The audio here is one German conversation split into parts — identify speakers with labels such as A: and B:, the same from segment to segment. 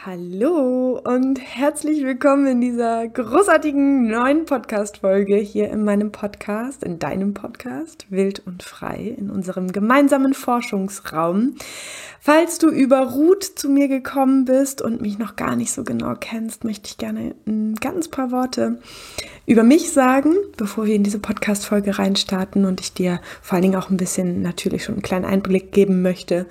A: Hallo und herzlich willkommen in dieser großartigen neuen Podcast-Folge hier in meinem Podcast, in deinem Podcast, Wild und Frei, in unserem gemeinsamen Forschungsraum. Falls du über Ruth zu mir gekommen bist und mich noch gar nicht so genau kennst, möchte ich gerne ein ganz paar Worte über mich sagen, bevor wir in diese Podcast-Folge reinstarten und ich dir vor allen Dingen auch ein bisschen natürlich schon einen kleinen Einblick geben möchte,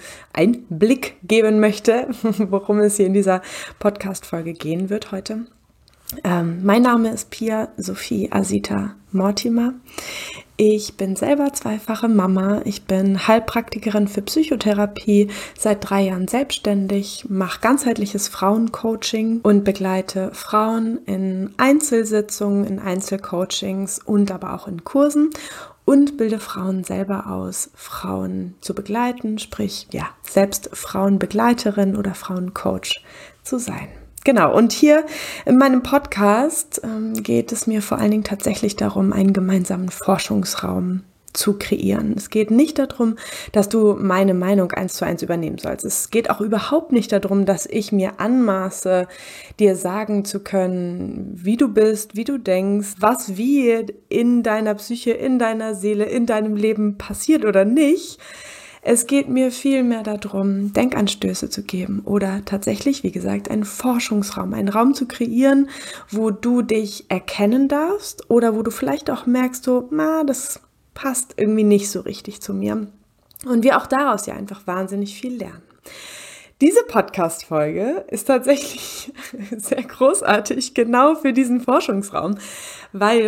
A: worum es hier in dieser Podcast-Folge gehen wird heute. Mein Name ist Pia Sophie Asita Mortimer. Ich bin selber zweifache Mama. Ich bin Heilpraktikerin für Psychotherapie, seit 3 Jahren selbstständig, mache ganzheitliches Frauencoaching und begleite Frauen in Einzelsitzungen, in Einzelcoachings und aber auch in Kursen und bilde Frauen selber aus, Frauen zu begleiten, sprich selbst Frauenbegleiterin oder Frauencoach zu sein. Genau, und hier in meinem Podcast geht es mir vor allen Dingen tatsächlich darum, einen gemeinsamen Forschungsraum zu kreieren. Es geht nicht darum, dass du meine Meinung 1:1 übernehmen sollst. Es geht auch überhaupt nicht darum, dass ich mir anmaße, dir sagen zu können, wie du bist, wie du denkst, was wie in deiner Psyche, in deiner Seele, in deinem Leben passiert oder nicht. Es geht mir vielmehr darum, Denkanstöße zu geben oder tatsächlich, wie gesagt, einen Forschungsraum, einen Raum zu kreieren, wo du dich erkennen darfst oder wo du vielleicht auch merkst, das passt irgendwie nicht so richtig zu mir. Und wir auch daraus ja einfach wahnsinnig viel lernen. Diese Podcast-Folge ist tatsächlich sehr großartig, genau für diesen Forschungsraum, weil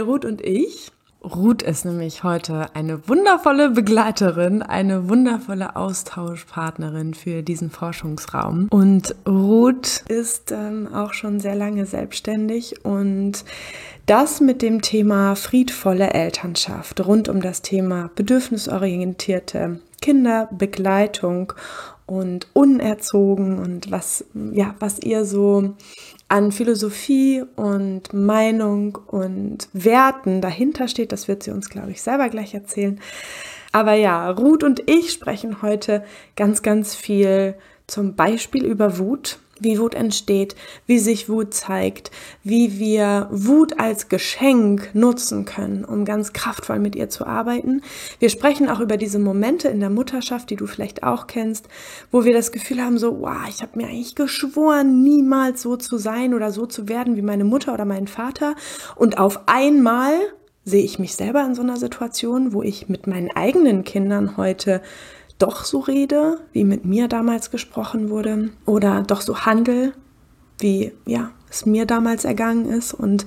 A: Ruth ist nämlich heute eine wundervolle Begleiterin, eine wundervolle Austauschpartnerin für diesen Forschungsraum. Und Ruth ist auch schon sehr lange selbstständig und das mit dem Thema friedvolle Elternschaft, rund um das Thema bedürfnisorientierte Kinderbegleitung und unerzogen und was ihr so an Philosophie und Meinung und Werten dahinter steht, das wird sie uns, glaube ich, selber gleich erzählen. Aber ja, Ruth und ich sprechen heute ganz, ganz viel zum Beispiel über Wut, wie Wut entsteht, wie sich Wut zeigt, wie wir Wut als Geschenk nutzen können, um ganz kraftvoll mit ihr zu arbeiten. Wir sprechen auch über diese Momente in der Mutterschaft, die du vielleicht auch kennst, wo wir das Gefühl haben, ich habe mir eigentlich geschworen, niemals so zu sein oder so zu werden wie meine Mutter oder mein Vater. Und auf einmal sehe ich mich selber in so einer Situation, wo ich mit meinen eigenen Kindern heute doch so rede, wie mit mir damals gesprochen wurde, oder doch so handle, wie es mir damals ergangen ist, und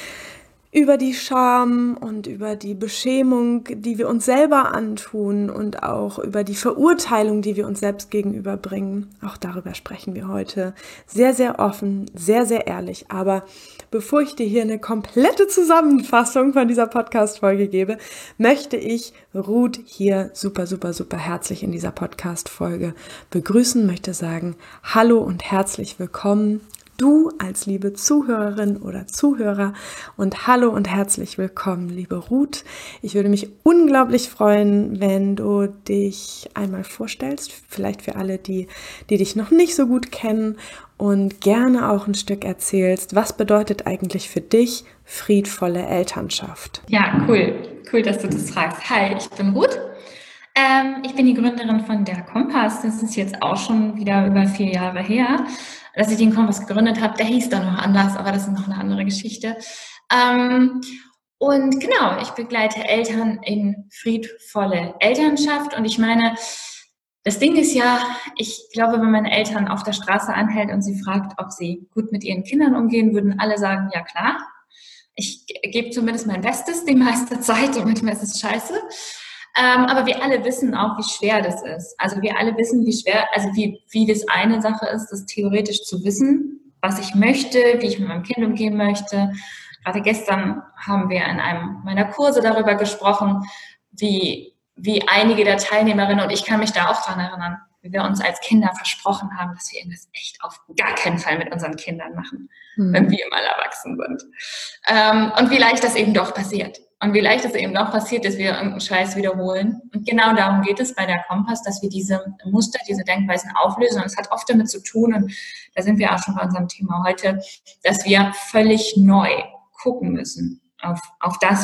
A: über die Scham und über die Beschämung, die wir uns selber antun, und auch über die Verurteilung, die wir uns selbst gegenüberbringen. Auch darüber sprechen wir heute sehr, sehr offen, sehr, sehr ehrlich. Aber bevor ich dir hier eine komplette Zusammenfassung von dieser Podcast-Folge gebe, möchte ich Ruth hier super, super, super herzlich in dieser Podcast-Folge begrüßen, möchte sagen, hallo und herzlich willkommen. Du als liebe Zuhörerin oder Zuhörer, und hallo und herzlich willkommen, liebe Ruth. Ich würde mich unglaublich freuen, wenn du dich einmal vorstellst, vielleicht für alle, die dich noch nicht so gut kennen, und gerne auch ein Stück erzählst, was bedeutet eigentlich für dich friedvolle Elternschaft?
B: Ja, cool. Cool, dass du das fragst. Hi, ich bin Ruth. Ich bin die Gründerin von der Kompass. Das ist jetzt auch schon wieder über 4 Jahre her, dass ich den Kompass gegründet habe. Der hieß dann noch anders, aber das ist noch eine andere Geschichte. Und genau, ich begleite Eltern in friedvolle Elternschaft. Und ich meine, das Ding ist ja, ich glaube, wenn man Eltern auf der Straße anhält und sie fragt, ob sie gut mit ihren Kindern umgehen, würden alle sagen, ja klar. Ich gebe zumindest mein Bestes die meiste Zeit und manchmal ist es scheiße. Aber wir alle wissen auch, wie schwer das ist. Also wir alle wissen, wie das eine Sache ist, das theoretisch zu wissen, was ich möchte, wie ich mit meinem Kind umgehen möchte. Gerade gestern haben wir in einem meiner Kurse darüber gesprochen, wie einige der Teilnehmerinnen, und ich kann mich da auch dran erinnern, wie wir uns als Kinder versprochen haben, dass wir irgendwas echt auf gar keinen Fall mit unseren Kindern machen, wenn wir mal erwachsen sind. Und wie leicht das eben doch passiert. Und wie leicht es eben doch passiert, dass wir irgendeinen Scheiß wiederholen. Und genau darum geht es bei der Kompass, dass wir diese Muster, diese Denkweisen auflösen. Und es hat oft damit zu tun, und da sind wir auch schon bei unserem Thema heute, dass wir völlig neu gucken müssen auf das,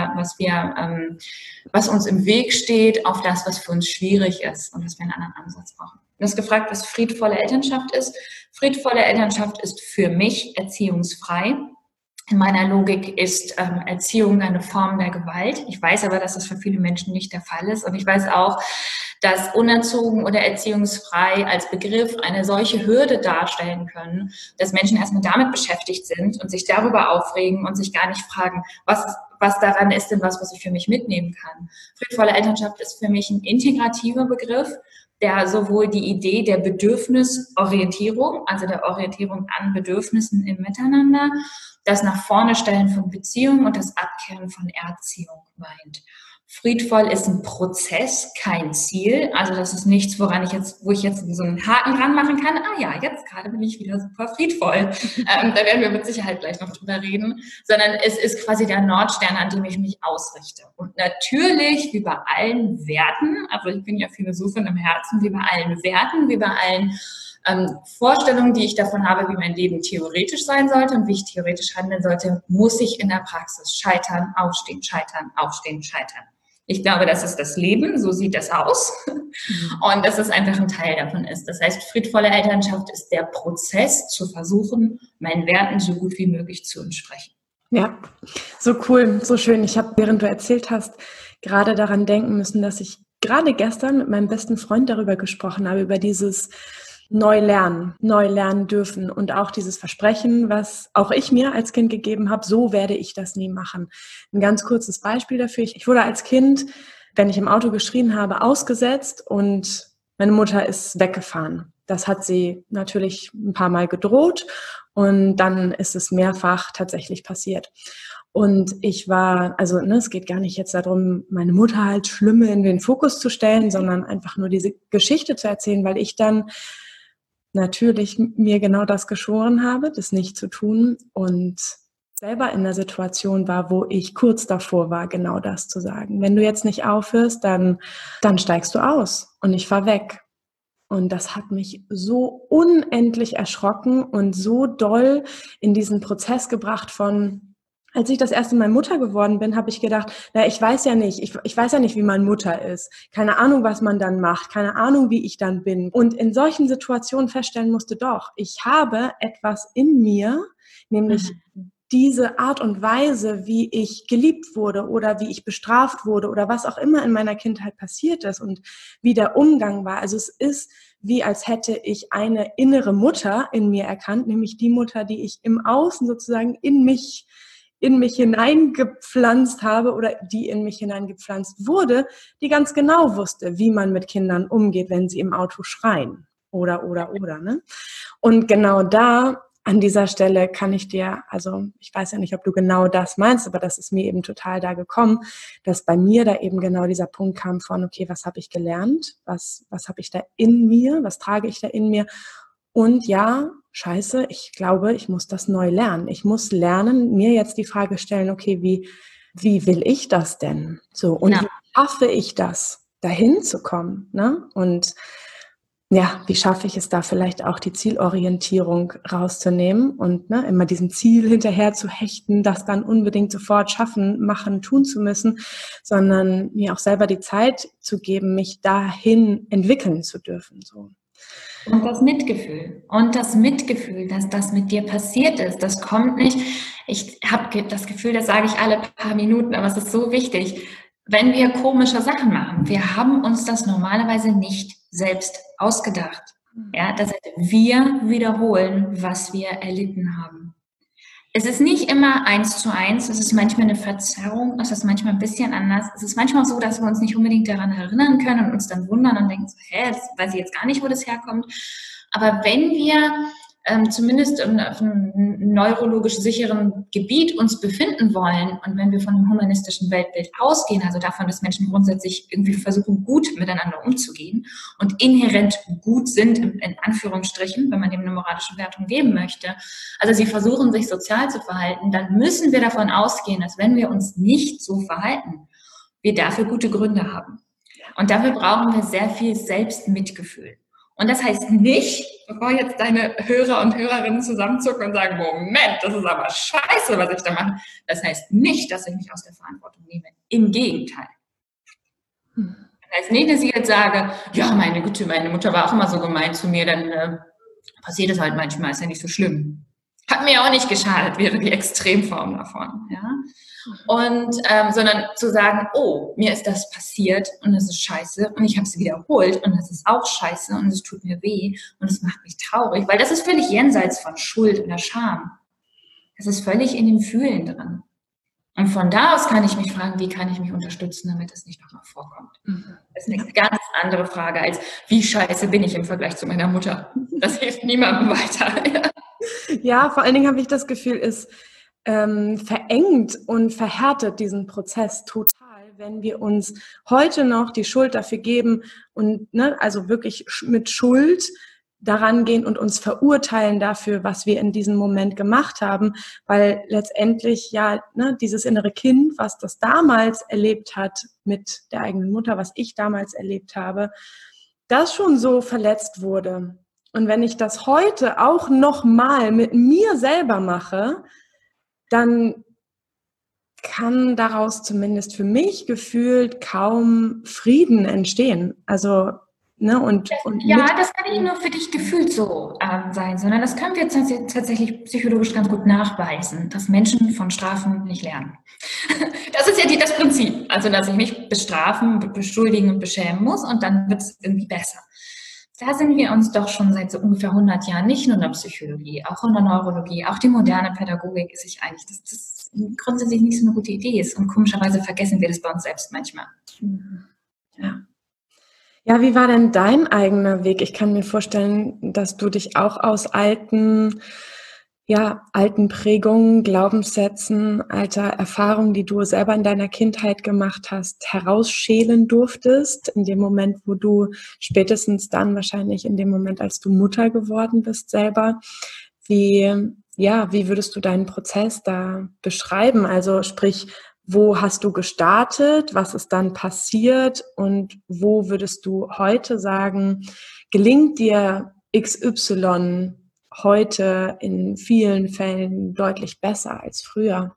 B: was uns im Weg steht, auf das, was für uns schwierig ist und dass wir einen anderen Ansatz brauchen. Du hast gefragt, was friedvolle Elternschaft ist. Friedvolle Elternschaft ist für mich erziehungsfrei. In meiner Logik ist Erziehung eine Form der Gewalt. Ich weiß aber, dass das für viele Menschen nicht der Fall ist. Und ich weiß auch, dass unerzogen oder erziehungsfrei als Begriff eine solche Hürde darstellen können, dass Menschen erstmal damit beschäftigt sind und sich darüber aufregen und sich gar nicht fragen, was daran ist denn was ich für mich mitnehmen kann. Friedvolle Elternschaft ist für mich ein integrativer Begriff, der sowohl die Idee der Bedürfnisorientierung, also der Orientierung an Bedürfnissen im Miteinander, das nach vorne stellen von Beziehungen und das Abkehren von Erziehung meint. Friedvoll ist ein Prozess, kein Ziel. Also das ist nichts, wo ich jetzt so einen Haken dran machen kann. Ah ja, jetzt gerade bin ich wieder super friedvoll. Da werden wir mit Sicherheit gleich noch drüber reden. Sondern es ist quasi der Nordstern, an dem ich mich ausrichte. Und natürlich, wie bei allen Werten, also ich bin ja Philosophin im Herzen, wie bei allen Werten, wie bei allen Vorstellungen, die ich davon habe, wie mein Leben theoretisch sein sollte und wie ich theoretisch handeln sollte, muss ich in der Praxis scheitern, aufstehen, scheitern, aufstehen, scheitern. Ich glaube, das ist das Leben, so sieht das aus und dass es einfach ein Teil davon ist. Das heißt, friedvolle Elternschaft ist der Prozess, zu versuchen, meinen Werten so gut wie möglich zu entsprechen.
A: Ja, so cool, so schön. Ich habe, während du erzählt hast, gerade daran denken müssen, dass ich gerade gestern mit meinem besten Freund darüber gesprochen habe, über dieses neu lernen dürfen und auch dieses Versprechen, was auch ich mir als Kind gegeben habe, so werde ich das nie machen. Ein ganz kurzes Beispiel dafür. Ich wurde als Kind, wenn ich im Auto geschrien habe, ausgesetzt und meine Mutter ist weggefahren. Das hat sie natürlich ein paar Mal gedroht und dann ist es mehrfach tatsächlich passiert. Und ich war, es geht gar nicht jetzt darum, meine Mutter halt schlimm in den Fokus zu stellen, sondern einfach nur diese Geschichte zu erzählen, weil ich dann natürlich mir genau das geschworen habe, das nicht zu tun und selber in der Situation war, wo ich kurz davor war, genau das zu sagen. Wenn du jetzt nicht aufhörst, dann steigst du aus und ich fahr weg. Und das hat mich so unendlich erschrocken und so doll in diesen Prozess gebracht von, als ich das erste Mal Mutter geworden bin, habe ich gedacht, ich weiß ja nicht, wie man Mutter ist. Keine Ahnung, was man dann macht, keine Ahnung, wie ich dann bin. Und in solchen Situationen feststellen musste, doch, ich habe etwas in mir, nämlich diese Art und Weise, wie ich geliebt wurde oder wie ich bestraft wurde oder was auch immer in meiner Kindheit passiert ist und wie der Umgang war. Also es ist wie als hätte ich eine innere Mutter in mir erkannt, nämlich die Mutter, die ich im Außen sozusagen in mich hineingepflanzt habe oder die in mich hineingepflanzt wurde, die ganz genau wusste, wie man mit Kindern umgeht, wenn sie im Auto schreien oder, ne? Und genau da, an dieser Stelle kann ich dir, ich weiß ja nicht, ob du genau das meinst, aber das ist mir eben total da gekommen, dass bei mir da eben genau dieser Punkt kam von, okay, was habe ich gelernt? Was habe ich da in mir? Was trage ich da in mir? Und ja, scheiße, ich glaube, ich muss das neu lernen. Ich muss lernen, mir jetzt die Frage stellen, okay, wie will ich das denn? So, und wie schaffe ich das, dahin zu kommen? Ne? Und ja, wie schaffe ich es da vielleicht auch, die Zielorientierung rauszunehmen und immer diesem Ziel hinterher zu hechten, das dann unbedingt sofort schaffen, machen, tun zu müssen, sondern mir auch selber die Zeit zu geben, mich dahin entwickeln zu dürfen. So.
B: Und das Mitgefühl, dass das mit dir passiert ist, das kommt nicht. Ich habe das Gefühl, das sage ich alle paar Minuten, aber es ist so wichtig, wenn wir komische Sachen machen. Wir haben uns das normalerweise nicht selbst ausgedacht. Ja, das heißt, wir wiederholen, was wir erlitten haben. Es ist nicht immer 1:1, es ist manchmal eine Verzerrung, es ist manchmal ein bisschen anders. Es ist manchmal so, dass wir uns nicht unbedingt daran erinnern können und uns dann wundern und denken so, das weiß ich jetzt gar nicht, wo das herkommt. Aber wenn wir zumindest auf einem neurologisch sicheren Gebiet uns befinden wollen und wenn wir von einem humanistischen Weltbild ausgehen, also davon, dass Menschen grundsätzlich irgendwie versuchen, gut miteinander umzugehen und inhärent gut sind, in Anführungsstrichen, wenn man dem eine moralische Wertung geben möchte, also sie versuchen, sich sozial zu verhalten, dann müssen wir davon ausgehen, dass wenn wir uns nicht so verhalten, wir dafür gute Gründe haben. Und dafür brauchen wir sehr viel Selbstmitgefühl. Und das heißt nicht, bevor jetzt deine Hörer und Hörerinnen zusammenzucken und sagen, Moment, das ist aber scheiße, was ich da mache. Das heißt nicht, dass ich mich aus der Verantwortung nehme. Im Gegenteil. Das heißt nicht, dass ich jetzt sage, ja, meine Güte, meine Mutter war auch immer so gemein zu mir, dann passiert es halt manchmal, ist ja nicht so schlimm. Hat mir auch nicht geschadet, wäre die Extremform davon. Ja? Und sondern zu sagen, oh, mir ist das passiert und das ist scheiße und ich habe es wiederholt und das ist auch scheiße und es tut mir weh und es macht mich traurig, weil das ist völlig jenseits von Schuld oder Scham. Das ist völlig in dem Fühlen drin. Und von da aus kann ich mich fragen, wie kann ich mich unterstützen, damit das nicht nochmal vorkommt. Das ist eine ganz andere Frage als, wie scheiße bin ich im Vergleich zu meiner Mutter. Das hilft niemandem weiter.
A: Ja, vor allen Dingen habe ich das Gefühl, es verengt und verhärtet diesen Prozess total, wenn wir uns heute noch die Schuld dafür geben und also wirklich mit Schuld daran gehen und uns verurteilen dafür, was wir in diesem Moment gemacht haben, weil letztendlich ja dieses innere Kind, was das damals erlebt hat mit der eigenen Mutter, was ich damals erlebt habe, das schon so verletzt wurde. Und wenn ich das heute auch nochmal mit mir selber mache, dann kann daraus zumindest für mich gefühlt kaum Frieden entstehen. Also,
B: ja, das kann nicht nur für dich gefühlt so sein, sondern das können wir tatsächlich psychologisch ganz gut nachweisen, dass Menschen von Strafen nicht lernen. Das ist ja das Prinzip. Also, dass ich mich bestrafen, beschuldigen und beschämen muss und dann wird es irgendwie besser. Da sind wir uns doch schon seit so ungefähr 100 Jahren, nicht nur in der Psychologie, auch in der Neurologie, auch die moderne Pädagogik ist sich einig, dass das grundsätzlich nicht so eine gute Idee ist. Und komischerweise vergessen wir das bei uns selbst manchmal.
A: Ja. Ja, wie war denn dein eigener Weg? Ich kann mir vorstellen, dass du dich auch aus alten Prägungen, Glaubenssätzen, alter Erfahrungen, die du selber in deiner Kindheit gemacht hast, herausschälen durftest, in dem Moment, wo du spätestens dann wahrscheinlich in dem Moment, als du Mutter geworden bist selber. Wie würdest du deinen Prozess da beschreiben? Also sprich, wo hast du gestartet? Was ist dann passiert? Und wo würdest du heute sagen, gelingt dir XY heute in vielen Fällen deutlich besser als früher?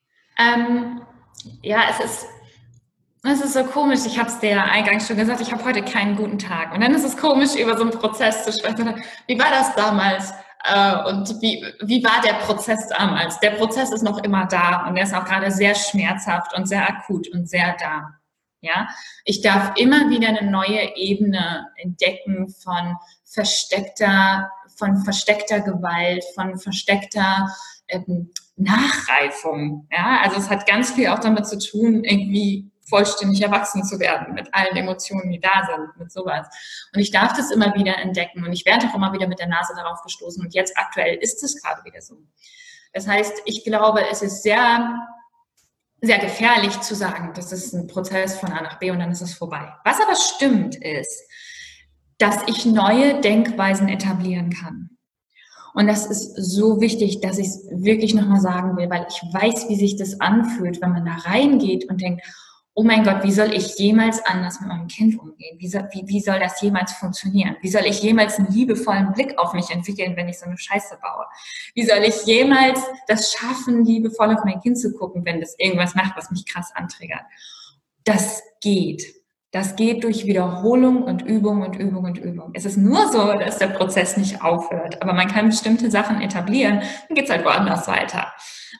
B: Es ist so komisch, ich habe es dir ja eingangs schon gesagt, ich habe heute keinen guten Tag. Und dann ist es komisch, über so einen Prozess zu sprechen. Wie war das damals? Und wie war der Prozess damals? Der Prozess ist noch immer da und der ist auch gerade sehr schmerzhaft und sehr akut und sehr da. Ja, ich darf immer wieder eine neue Ebene entdecken von versteckter Gewalt, von versteckter Nachreifung. Ja, also es hat ganz viel auch damit zu tun, irgendwie vollständig erwachsen zu werden, mit allen Emotionen, die da sind, mit sowas. Und ich darf das immer wieder entdecken und ich werde auch immer wieder mit der Nase darauf gestoßen und jetzt aktuell ist es gerade wieder so. Das heißt, ich glaube, es ist sehr, sehr gefährlich zu sagen, das ist ein Prozess von A nach B und dann ist es vorbei. Was aber stimmt ist, dass ich neue Denkweisen etablieren kann. Und das ist so wichtig, dass ich es wirklich nochmal sagen will, weil ich weiß, wie sich das anfühlt, wenn man da reingeht und denkt, oh mein Gott, wie soll ich jemals anders mit meinem Kind umgehen? Wie soll das jemals funktionieren? Wie soll ich jemals einen liebevollen Blick auf mich entwickeln, wenn ich so eine Scheiße baue? Wie soll ich jemals das schaffen, liebevoll auf mein Kind zu gucken, wenn das irgendwas macht, was mich krass antriggert? Das geht. Das geht durch Wiederholung und Übung und Übung und Übung. Es ist nur so, dass der Prozess nicht aufhört. Aber man kann bestimmte Sachen etablieren, dann geht's halt woanders weiter.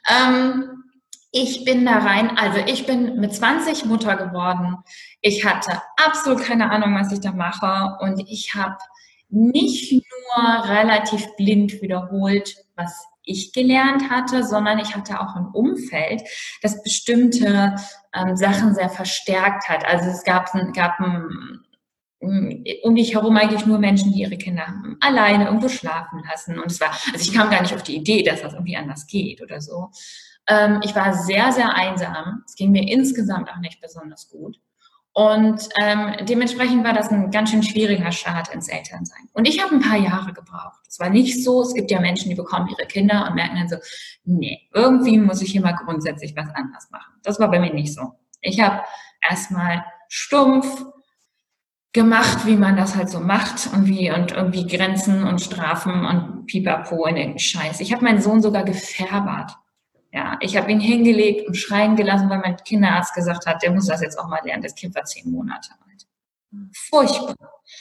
B: Ich bin da rein, also ich bin mit 20 Mutter geworden. Ich hatte absolut keine Ahnung, was ich da mache. Und ich habe nicht nur relativ blind wiederholt, was ich gelernt hatte, sondern ich hatte auch ein Umfeld, das bestimmte Sachen sehr verstärkt hat. Also es gab um mich herum eigentlich nur Menschen, die ihre Kinder alleine irgendwo schlafen lassen. Und also ich kam gar nicht auf die Idee, dass das irgendwie anders geht oder so. Ich war sehr, sehr einsam. Es ging mir insgesamt auch nicht besonders gut. Und dementsprechend war das ein ganz schön schwieriger Start ins Elternsein. Und ich habe ein paar Jahre gebraucht. Es war nicht so, es gibt ja Menschen, die bekommen ihre Kinder und merken dann so, nee, irgendwie muss ich hier mal grundsätzlich was anders machen. Das war bei mir nicht so. Ich habe erstmal stumpf gemacht, wie man das halt so macht und irgendwie Grenzen und Strafen und Pipapo in den Scheiß. Ich habe meinen Sohn sogar gefärbert. Ja, ich habe ihn hingelegt und schreien gelassen, weil mein Kinderarzt gesagt hat, der muss das jetzt auch mal lernen. Das Kind war 10 Monate alt. Furchtbar.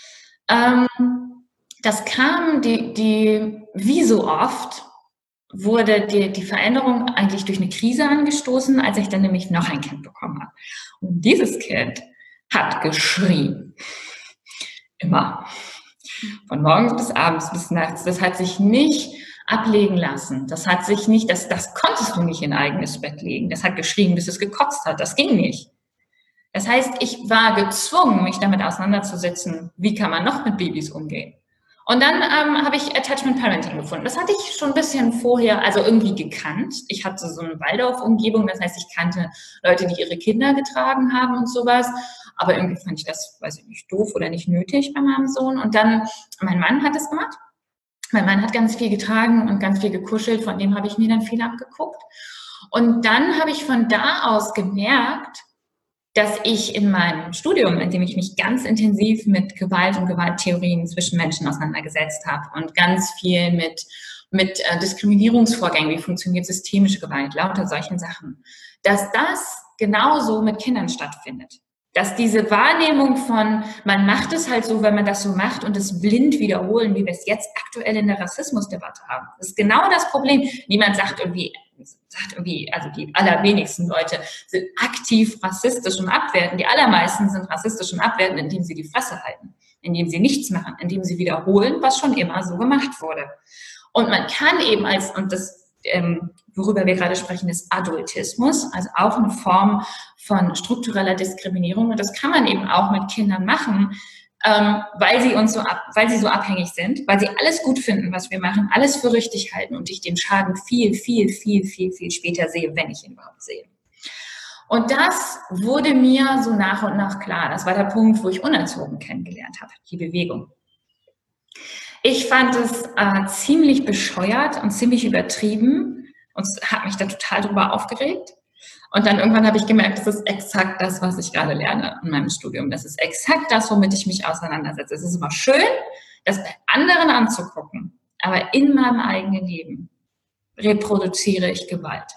B: Das kam, wie so oft, wurde die Veränderung eigentlich durch eine Krise angestoßen, als ich dann nämlich noch ein Kind bekommen habe. Und dieses Kind hat geschrien. Immer. Von morgens bis abends bis nachts. Das hat sich nicht ablegen lassen. Das konntest du nicht in ein eigenes Bett legen. Das hat geschrien, bis es gekotzt hat. Das ging nicht. Das heißt, ich war gezwungen, mich damit auseinanderzusetzen, wie kann man noch mit Babys umgehen. Und dann habe ich Attachment Parenting gefunden. Das hatte ich schon ein bisschen vorher, also irgendwie gekannt. Ich hatte so eine Waldorf-Umgebung, das heißt, ich kannte Leute, die ihre Kinder getragen haben und sowas. Aber irgendwie fand ich das, weiß ich nicht, doof oder nicht nötig bei meinem Sohn. Und dann, mein Mann hat es gemacht. Mein Mann hat ganz viel getragen und ganz viel gekuschelt. Von dem habe ich mir dann viel abgeguckt. Und dann habe ich von da aus gemerkt, dass ich in meinem Studium, in dem ich mich ganz intensiv mit Gewalt und Gewalttheorien zwischen Menschen auseinandergesetzt habe und ganz viel mit Diskriminierungsvorgängen, wie funktioniert systemische Gewalt, lauter solchen Sachen, dass das genauso mit Kindern stattfindet. Dass diese Wahrnehmung von, man macht es halt so, wenn man das so macht und es blind wiederholen, wie wir es jetzt aktuell in der Rassismusdebatte haben. Das ist genau das Problem. Niemand sagt irgendwie, also die allerwenigsten Leute sind aktiv rassistisch und abwertend. Die allermeisten sind rassistisch und abwertend, indem sie die Fresse halten, indem sie nichts machen, indem sie wiederholen, was schon immer so gemacht wurde. Und man kann eben worüber wir gerade sprechen, ist Adultismus, also auch eine Form von struktureller Diskriminierung. Und das kann man eben auch mit Kindern machen, weil sie so abhängig sind, weil sie alles gut finden, was wir machen, alles für richtig halten und ich den Schaden viel, viel, viel, viel, viel später sehe, wenn ich ihn überhaupt sehe. Und das wurde mir so nach und nach klar. Das war der Punkt, wo ich Unerzogen kennengelernt habe, die Bewegung. Ich fand es ziemlich bescheuert und ziemlich übertrieben und habe mich da total drüber aufgeregt. Und dann irgendwann habe ich gemerkt, das ist exakt das, was ich gerade lerne in meinem Studium. Das ist exakt das, womit ich mich auseinandersetze. Es ist immer schön, das bei anderen anzugucken, aber in meinem eigenen Leben reproduziere ich Gewalt.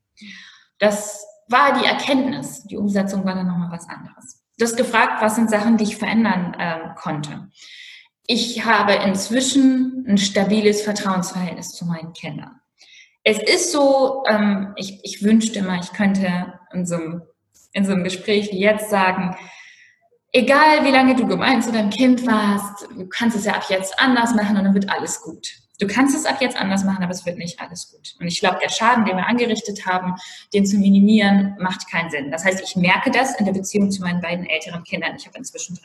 B: Das war die Erkenntnis. Die Umsetzung war dann nochmal was anderes. Du hast gefragt, was sind Sachen, die ich verändern konnte. Ich habe inzwischen ein stabiles Vertrauensverhältnis zu meinen Kindern. Es ist so, ich wünschte mal, ich könnte in so einem Gespräch wie jetzt sagen, egal wie lange du gemein zu deinem Kind warst, du kannst es ja ab jetzt anders machen und dann wird alles gut. Du kannst es ab jetzt anders machen, aber es wird nicht alles gut. Und ich glaube, der Schaden, den wir angerichtet haben, den zu minimieren, macht keinen Sinn. Das heißt, ich merke das in der Beziehung zu meinen beiden älteren Kindern. Ich habe inzwischen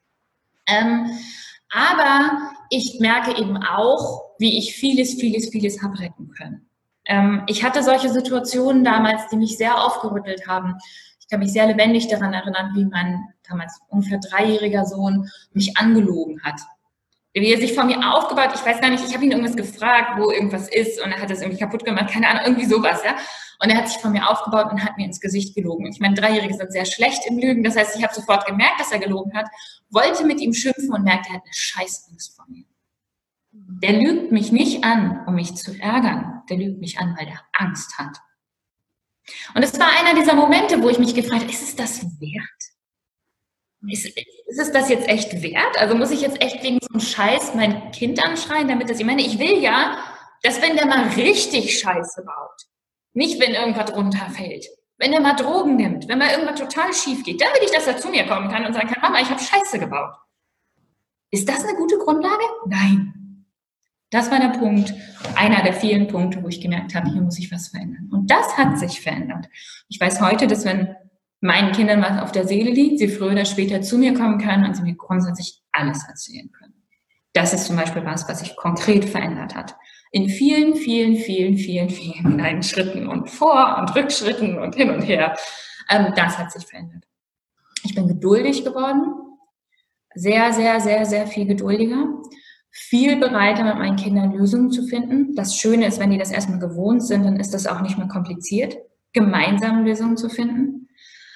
B: 3. Aber ich merke eben auch, wie ich vieles habe retten können. Ich hatte solche Situationen damals, die mich sehr aufgerüttelt haben. Ich kann mich sehr lebendig daran erinnern, wie mein damals ungefähr 3-jähriger Sohn mich angelogen hat. Wie er sich vor mir aufgebaut, ich weiß gar nicht, ich habe ihn irgendwas gefragt, wo irgendwas ist und er hat das irgendwie kaputt gemacht, keine Ahnung, irgendwie sowas, ja. Und er hat sich vor mir aufgebaut und hat mir ins Gesicht gelogen. Ich meine, 3-Jährige sind sehr schlecht im Lügen, das heißt, ich habe sofort gemerkt, dass er gelogen hat, wollte mit ihm schimpfen und merkte, er hat eine Scheißangst vor mir. Der lügt mich nicht an, um mich zu ärgern. Der lügt mich an, weil der Angst hat. Und es war einer dieser Momente, wo ich mich gefragt habe, ist es das wert? Ist es das jetzt echt wert? Also muss ich jetzt echt wegen so einem Scheiß mein Kind anschreien, damit das, ich meine, ich will ja, dass wenn der mal richtig Scheiße baut, nicht wenn irgendwas runterfällt, wenn der mal Drogen nimmt, wenn mal irgendwas total schief geht, dann will ich, dass er zu mir kommen kann und sagen kann, Mama, ich habe Scheiße gebaut. Ist das eine gute Grundlage? Nein. Das war der Punkt, einer der vielen Punkte, wo ich gemerkt habe, hier muss ich was verändern. Und das hat sich verändert. Ich weiß heute, dass wenn meinen Kindern was auf der Seele liegt, sie früher oder später zu mir kommen können und sie mir grundsätzlich alles erzählen können. Das ist zum Beispiel was sich konkret verändert hat. In vielen, vielen, vielen, vielen, vielen kleinen Schritten und Vor- und Rückschritten und hin und her. Das hat sich verändert. Ich bin geduldig geworden. Sehr, sehr, sehr, sehr viel geduldiger. Viel bereiter, mit meinen Kindern Lösungen zu finden. Das Schöne ist, wenn die das erstmal gewohnt sind, dann ist das auch nicht mehr kompliziert, gemeinsam Lösungen zu finden.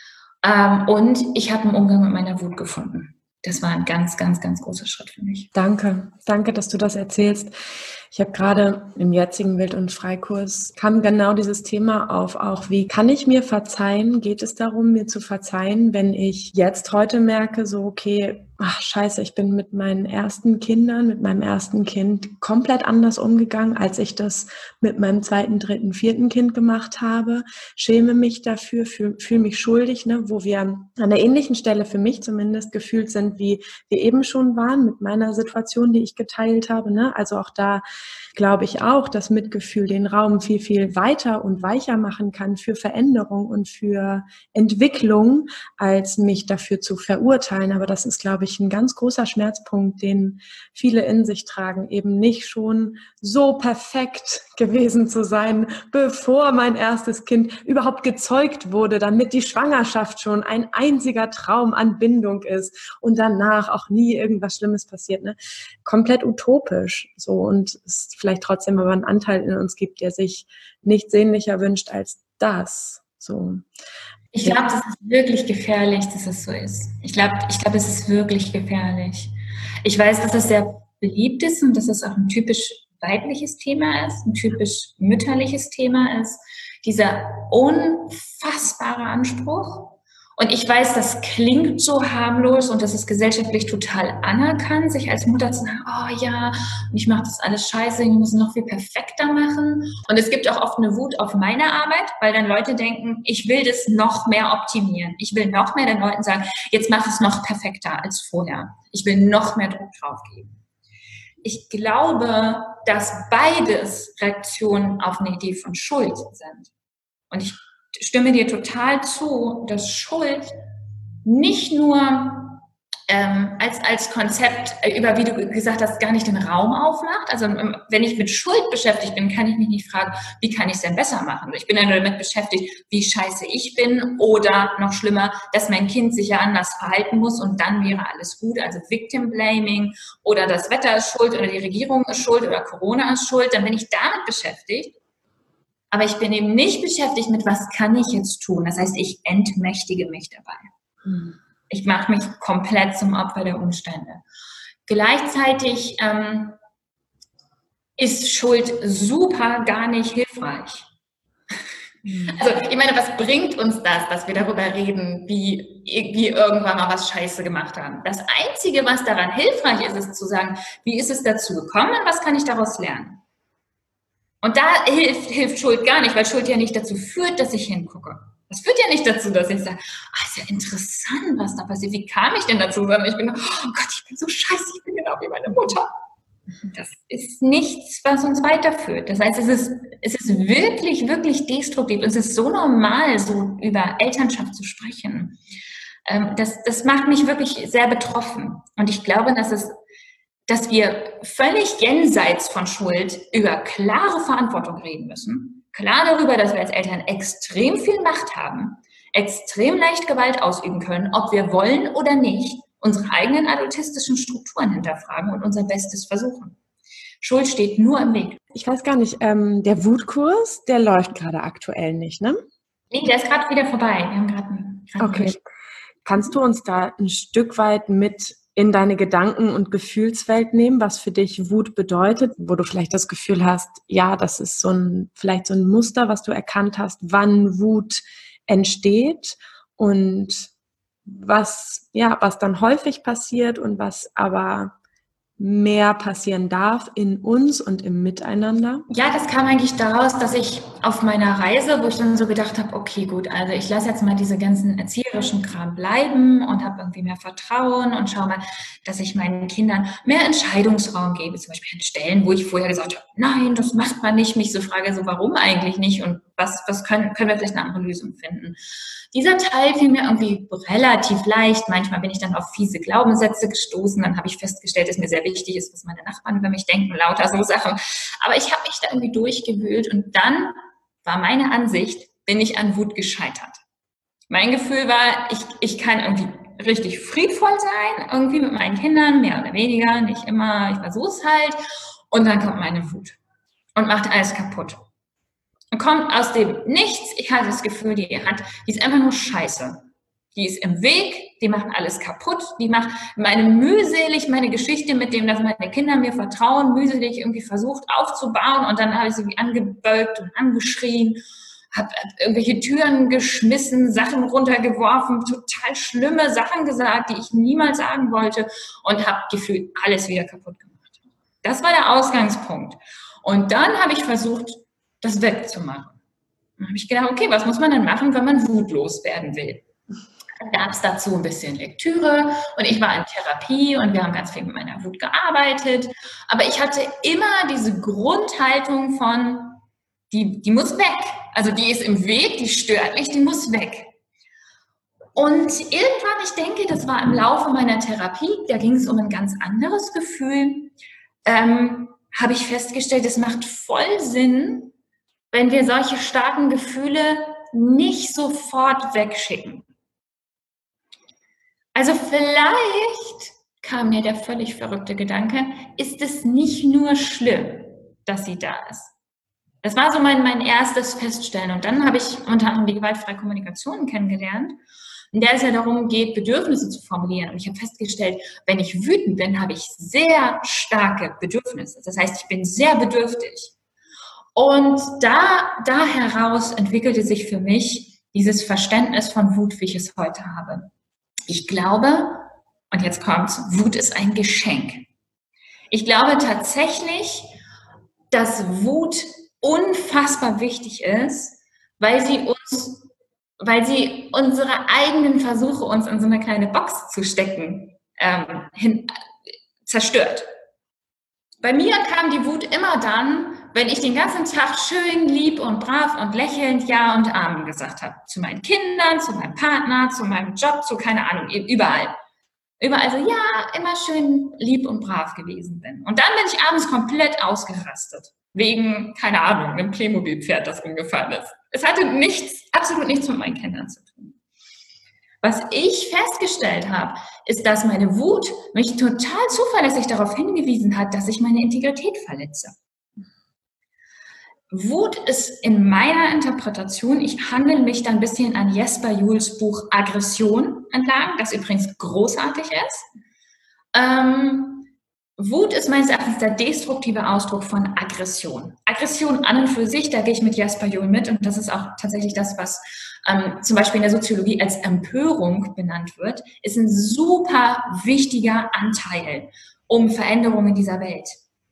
B: Und ich habe einen Umgang mit meiner Wut gefunden. Das war ein ganz, ganz, ganz großer Schritt für mich.
A: Danke, dass du das erzählst. Ich habe gerade im jetzigen Wild- und Freikurs kam genau dieses Thema auf, auch wie kann ich mir verzeihen? Geht es darum, mir zu verzeihen, wenn ich jetzt heute merke, so okay, ach scheiße, ich bin mit meinen ersten Kindern, mit meinem ersten Kind komplett anders umgegangen, als ich das mit meinem zweiten, dritten, vierten Kind gemacht habe. Schäme mich dafür, fühle mich schuldig, ne, wo wir an einer ähnlichen Stelle für mich zumindest gefühlt sind, wie wir eben schon waren mit meiner Situation, die ich geteilt habe, ne? Also auch da glaube ich auch, dass Mitgefühl den Raum viel, viel weiter und weicher machen kann für Veränderung und für Entwicklung, als mich dafür zu verurteilen. Aber das ist, glaube ich, ein ganz großer Schmerzpunkt, den viele in sich tragen, eben nicht schon so perfekt gewesen zu sein, bevor mein erstes Kind überhaupt gezeugt wurde, damit die Schwangerschaft schon ein einziger Traum an Bindung ist und danach auch nie irgendwas Schlimmes passiert, ne? Komplett utopisch, so, und es vielleicht trotzdem aber einen Anteil in uns gibt, der sich nichts sehnlicher wünscht als das, so.
B: Ich glaube, das ist wirklich gefährlich, dass es so ist. Ich glaube, es ist wirklich gefährlich. Ich weiß, dass es sehr beliebt ist und dass es auch ein typisch weibliches Thema ist, ein typisch mütterliches Thema ist. Dieser unfassbare Anspruch. Und ich weiß, das klingt so harmlos und das ist gesellschaftlich total anerkannt, sich als Mutter zu sagen, oh ja, ich mache das alles scheiße, ich muss es noch viel perfekter machen. Und es gibt auch oft eine Wut auf meine Arbeit, weil dann Leute denken, ich will das noch mehr optimieren. Ich will noch mehr den Leuten sagen, jetzt mach es noch perfekter als vorher. Ich will noch mehr Druck drauf geben. Ich glaube, dass beides Reaktionen auf eine Idee von Schuld sind. Und ich stimme dir total zu, dass Schuld nicht nur als Konzept über, wie du gesagt hast, gar nicht den Raum aufmacht. Also wenn ich mit Schuld beschäftigt bin, kann ich mich nicht fragen, wie kann ich es denn besser machen? Ich bin ja nur damit beschäftigt, wie scheiße ich bin oder noch schlimmer, dass mein Kind sich ja anders verhalten muss und dann wäre alles gut. Also Victim Blaming oder das Wetter ist schuld oder die Regierung ist schuld oder Corona ist schuld. Dann bin ich damit beschäftigt. Aber ich bin eben nicht beschäftigt mit, was kann ich jetzt tun? Das heißt, ich entmächtige mich dabei. Ich mache mich komplett zum Opfer der Umstände. Gleichzeitig ist Schuld super gar nicht hilfreich. Also ich meine, was bringt uns das, dass wir darüber reden, wie irgendwann mal was Scheiße gemacht haben? Das Einzige, was daran hilfreich ist, ist zu sagen, wie ist es dazu gekommen und was kann ich daraus lernen? Und da hilft Schuld gar nicht, weil Schuld ja nicht dazu führt, dass ich hingucke. Das führt ja nicht dazu, dass ich sage, ist ja interessant, was da passiert. Wie kam ich denn dazu? Sondern ich bin, oh Gott, ich bin so scheiße, ich bin genau wie meine Mutter. Das ist nichts, was uns weiterführt. Das heißt, es ist wirklich, wirklich destruktiv. Und es ist so normal, so über Elternschaft zu sprechen. Das macht mich wirklich sehr betroffen. Und ich glaube, dass wir völlig jenseits von Schuld über klare Verantwortung reden müssen. Klar darüber, dass wir als Eltern extrem viel Macht haben, extrem leicht Gewalt ausüben können, ob wir wollen oder nicht, unsere eigenen adultistischen Strukturen hinterfragen und unser Bestes versuchen. Schuld steht nur im Weg.
A: Ich weiß gar nicht, der Wutkurs, der läuft gerade aktuell nicht, ne?
B: Nee, der ist gerade wieder vorbei. Wir haben gerade
A: Okay. Kannst du uns da ein Stück weit mit in deine Gedanken- und Gefühlswelt nehmen, was für dich Wut bedeutet, wo du vielleicht das Gefühl hast, ja, das ist vielleicht so ein Muster, was du erkannt hast, wann Wut entsteht und was dann häufig passiert und was aber mehr passieren darf in uns und im Miteinander?
B: Ja, das kam eigentlich daraus, dass ich auf meiner Reise, wo ich dann so gedacht habe, okay, gut, also ich lasse jetzt mal diese ganzen erzieherischen Kram bleiben und habe irgendwie mehr Vertrauen und schaue mal, dass ich meinen Kindern mehr Entscheidungsraum gebe, zum Beispiel an Stellen, wo ich vorher gesagt habe, nein, das macht man nicht, mich so frage, so warum eigentlich nicht und Was können wir vielleicht eine andere Lösung finden? Dieser Teil fiel mir irgendwie relativ leicht. Manchmal bin ich dann auf fiese Glaubenssätze gestoßen. Dann habe ich festgestellt, dass mir sehr wichtig ist, was meine Nachbarn über mich denken, lauter so Sachen. Aber ich habe mich da irgendwie durchgewühlt und dann war meine Ansicht, bin ich an Wut gescheitert. Mein Gefühl war, ich kann irgendwie richtig friedvoll sein, irgendwie mit meinen Kindern, mehr oder weniger, nicht immer, ich versuche es halt. Und dann kommt meine Wut und macht alles kaputt. Und kommt aus dem Nichts. Ich hatte das Gefühl, die ist einfach nur scheiße. Die ist im Weg, die macht alles kaputt, die macht meine Geschichte mit dem, dass meine Kinder mir vertrauen, mühselig irgendwie versucht aufzubauen und dann habe ich sie wie angebölkt und angeschrien, habe irgendwelche Türen geschmissen, Sachen runtergeworfen, total schlimme Sachen gesagt, die ich niemals sagen wollte und habe gefühlt alles wieder kaputt gemacht. Das war der Ausgangspunkt. Und dann habe ich versucht, das wegzumachen. Dann habe ich gedacht, okay, was muss man denn machen, wenn man wutlos werden will? Dann gab es dazu ein bisschen Lektüre und ich war in Therapie und wir haben ganz viel mit meiner Wut gearbeitet. Aber ich hatte immer diese Grundhaltung von, die muss weg. Also die ist im Weg, die stört mich, die muss weg. Und irgendwann, ich denke, das war im Laufe meiner Therapie, da ging es um ein ganz anderes Gefühl, habe ich festgestellt, es macht voll Sinn, wenn wir solche starken Gefühle nicht sofort wegschicken. Also vielleicht kam mir der völlig verrückte Gedanke, ist es nicht nur schlimm, dass sie da ist. Das war so mein erstes Feststellen. Und dann habe ich unter anderem die gewaltfreie Kommunikation kennengelernt, in der es ja darum geht, Bedürfnisse zu formulieren. Und ich habe festgestellt, wenn ich wütend bin, habe ich sehr starke Bedürfnisse. Das heißt, ich bin sehr bedürftig. Und da heraus entwickelte sich für mich dieses Verständnis von Wut, wie ich es heute habe. Ich glaube, und jetzt kommt's, Wut ist ein Geschenk. Ich glaube tatsächlich, dass Wut unfassbar wichtig ist, weil sie unsere eigenen Versuche, uns in so eine kleine Box zu stecken, zerstört. Bei mir kam die Wut immer dann, wenn ich den ganzen Tag schön, lieb und brav und lächelnd Ja und Amen gesagt habe. Zu meinen Kindern, zu meinem Partner, zu meinem Job, zu keine Ahnung, überall. Überall so, ja, immer schön lieb und brav gewesen bin. Und dann bin ich abends komplett ausgerastet. Wegen, keine Ahnung, einem Playmobil-Pferd, das umgefallen ist. Es hatte absolut nichts mit meinen Kindern zu tun. Was ich festgestellt habe, ist, dass meine Wut mich total zuverlässig darauf hingewiesen hat, dass ich meine Integrität verletze. Wut ist in meiner Interpretation, ich handle mich da ein bisschen an Jesper Juhls Buch Aggression entlang, das übrigens großartig ist. Wut ist meines Erachtens der destruktive Ausdruck von Aggression. Aggression an und für sich, da gehe ich mit Jesper Juhl mit und das ist auch tatsächlich das, was zum Beispiel in der Soziologie als Empörung benannt wird, ist ein super wichtiger Anteil, um Veränderungen in dieser Welt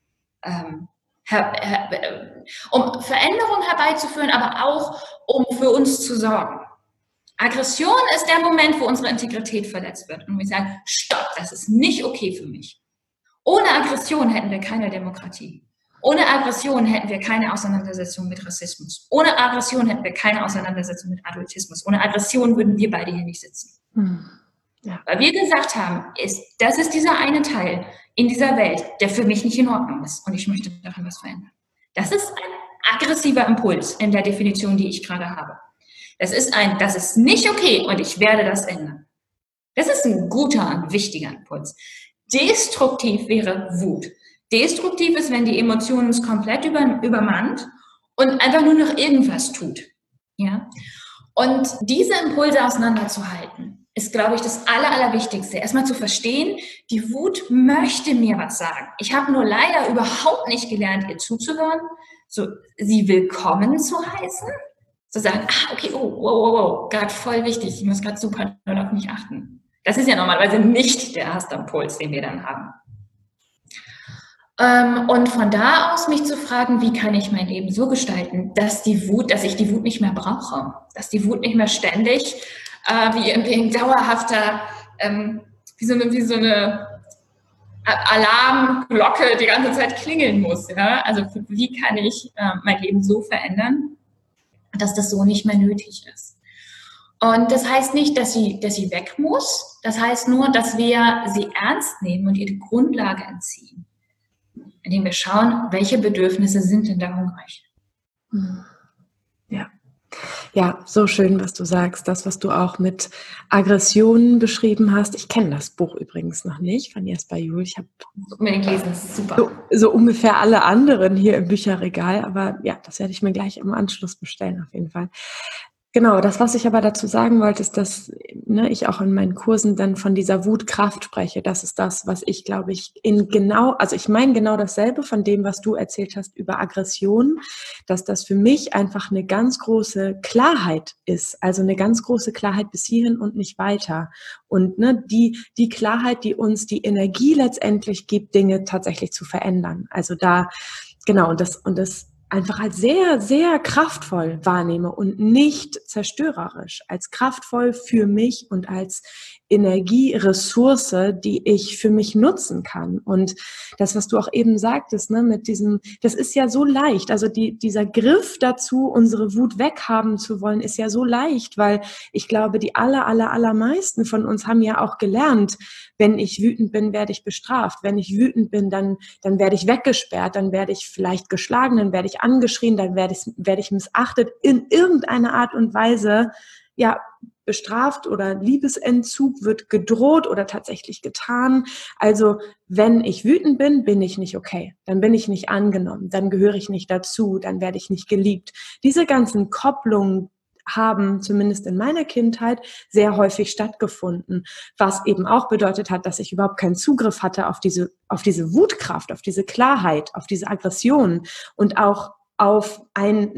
B: um Veränderungen herbeizuführen, aber auch um für uns zu sorgen. Aggression ist der Moment, wo unsere Integrität verletzt wird und wir sagen, stopp, das ist nicht okay für mich. Ohne Aggression hätten wir keine Demokratie. Ohne Aggression hätten wir keine Auseinandersetzung mit Rassismus. Ohne Aggression hätten wir keine Auseinandersetzung mit Adultismus. Ohne Aggression würden wir beide hier nicht sitzen. Ja. Weil wir gesagt haben, das ist dieser eine Teil in dieser Welt, der für mich nicht in Ordnung ist und ich möchte daran was verändern. Das ist ein aggressiver Impuls in der Definition, die ich gerade habe. Das ist nicht okay und ich werde das ändern. Das ist ein guter, wichtiger Impuls. Destruktiv wäre Wut. Destruktiv ist, wenn die Emotion uns komplett übermannt und einfach nur noch irgendwas tut. Ja? Und diese Impulse auseinanderzuhalten, ist, glaube ich, das Allerwichtigste. Erstmal zu verstehen, die Wut möchte mir was sagen. Ich habe nur leider überhaupt nicht gelernt, ihr zuzuhören, so sie willkommen zu heißen, zu sagen, okay, wow, gerade voll wichtig, ich muss gerade super doll auf mich achten. Das ist ja normalerweise nicht der erste Impuls, den wir dann haben. Und von da aus mich zu fragen, wie kann ich mein Leben so gestalten, dass ich die Wut nicht mehr brauche, dass die Wut nicht mehr ständig wie ein dauerhafter, wie so eine Alarmglocke die ganze Zeit klingeln muss. Ja? Also wie kann ich mein Leben so verändern, dass das so nicht mehr nötig ist. Und das heißt nicht, dass sie weg muss. Das heißt nur, dass wir sie ernst nehmen und ihr die Grundlage entziehen, indem wir schauen, welche Bedürfnisse sind denn da hungrig.
A: Ja. Ja, so schön, was du sagst. Das, was du auch mit Aggressionen beschrieben hast. Ich kenne das Buch übrigens noch nicht von Jesper Juhl. Ich habe
B: unbedingt lesen, das ist super.
A: So ungefähr alle anderen hier im Bücherregal. Aber ja, das werde ich mir gleich im Anschluss bestellen, auf jeden Fall. Genau, das, was ich aber dazu sagen wollte, ist, dass ich auch in meinen Kursen dann von dieser Wutkraft spreche. Das ist das, was ich, glaube ich, also ich meine genau dasselbe von dem, was du erzählt hast über Aggression, dass das für mich einfach eine ganz große Klarheit ist. Also eine ganz große Klarheit bis hierhin und nicht weiter. Und die Klarheit, die uns die Energie letztendlich gibt, Dinge tatsächlich zu verändern. Also da, genau, und das einfach als sehr, sehr kraftvoll wahrnehme und nicht zerstörerisch, als kraftvoll für mich und als Energieressource, die ich für mich nutzen kann. Und das, was du auch eben sagtest, mit diesem, das ist ja so leicht, also dieser Griff dazu, unsere Wut weghaben zu wollen, ist ja so leicht, weil ich glaube, die allermeisten von uns haben ja auch gelernt, wenn ich wütend bin, werde ich bestraft. Wenn ich wütend bin, dann werde ich weggesperrt, dann werde ich vielleicht geschlagen, dann werde ich angeschrien, dann werde ich missachtet, in irgendeiner Art und Weise, ja, bestraft oder Liebesentzug wird gedroht oder tatsächlich getan. Also wenn ich wütend bin, bin ich nicht okay. Dann bin ich nicht angenommen, dann gehöre ich nicht dazu, dann werde ich nicht geliebt. Diese ganzen Kopplungen haben zumindest in meiner Kindheit sehr häufig stattgefunden, was eben auch bedeutet hat, dass ich überhaupt keinen Zugriff hatte auf diese Wutkraft, auf diese Klarheit, auf diese Aggression und auch auf ein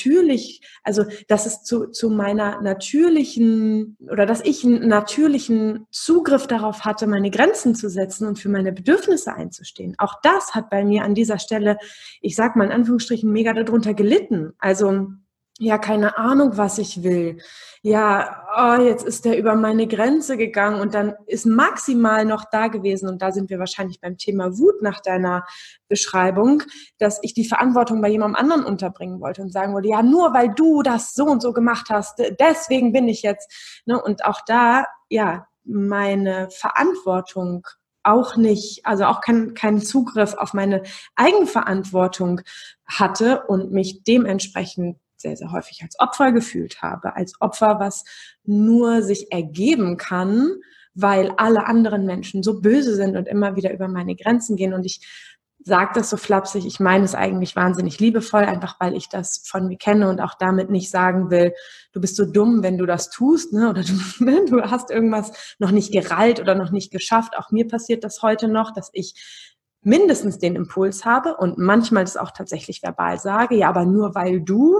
A: also dass es zu meiner natürlichen oder dass ich einen natürlichen Zugriff darauf hatte, meine Grenzen zu setzen und für meine Bedürfnisse einzustehen. Auch das hat bei mir an dieser Stelle, ich sag mal in Anführungsstrichen, mega darunter gelitten. Also ja, keine Ahnung, was ich will. Ja, jetzt ist der über meine Grenze gegangen und dann ist maximal noch da gewesen, und da sind wir wahrscheinlich beim Thema Wut nach deiner Beschreibung, dass ich die Verantwortung bei jemandem anderen unterbringen wollte und sagen wollte, ja, nur weil du das so und so gemacht hast, deswegen bin ich jetzt, und auch da, ja, meine Verantwortung auch nicht, also auch keinen Zugriff auf meine Eigenverantwortung hatte und mich dementsprechend sehr, sehr häufig als Opfer gefühlt habe. Als Opfer, was nur sich ergeben kann, weil alle anderen Menschen so böse sind und immer wieder über meine Grenzen gehen. Und ich sage das so flapsig, ich meine es eigentlich wahnsinnig liebevoll, einfach weil ich das von mir kenne und auch damit nicht sagen will, du bist so dumm, wenn du das tust, oder du hast irgendwas noch nicht gerallt oder noch nicht geschafft. Auch mir passiert das heute noch, dass ich mindestens den Impuls habe und manchmal das auch tatsächlich verbal sage, ja, aber nur weil du.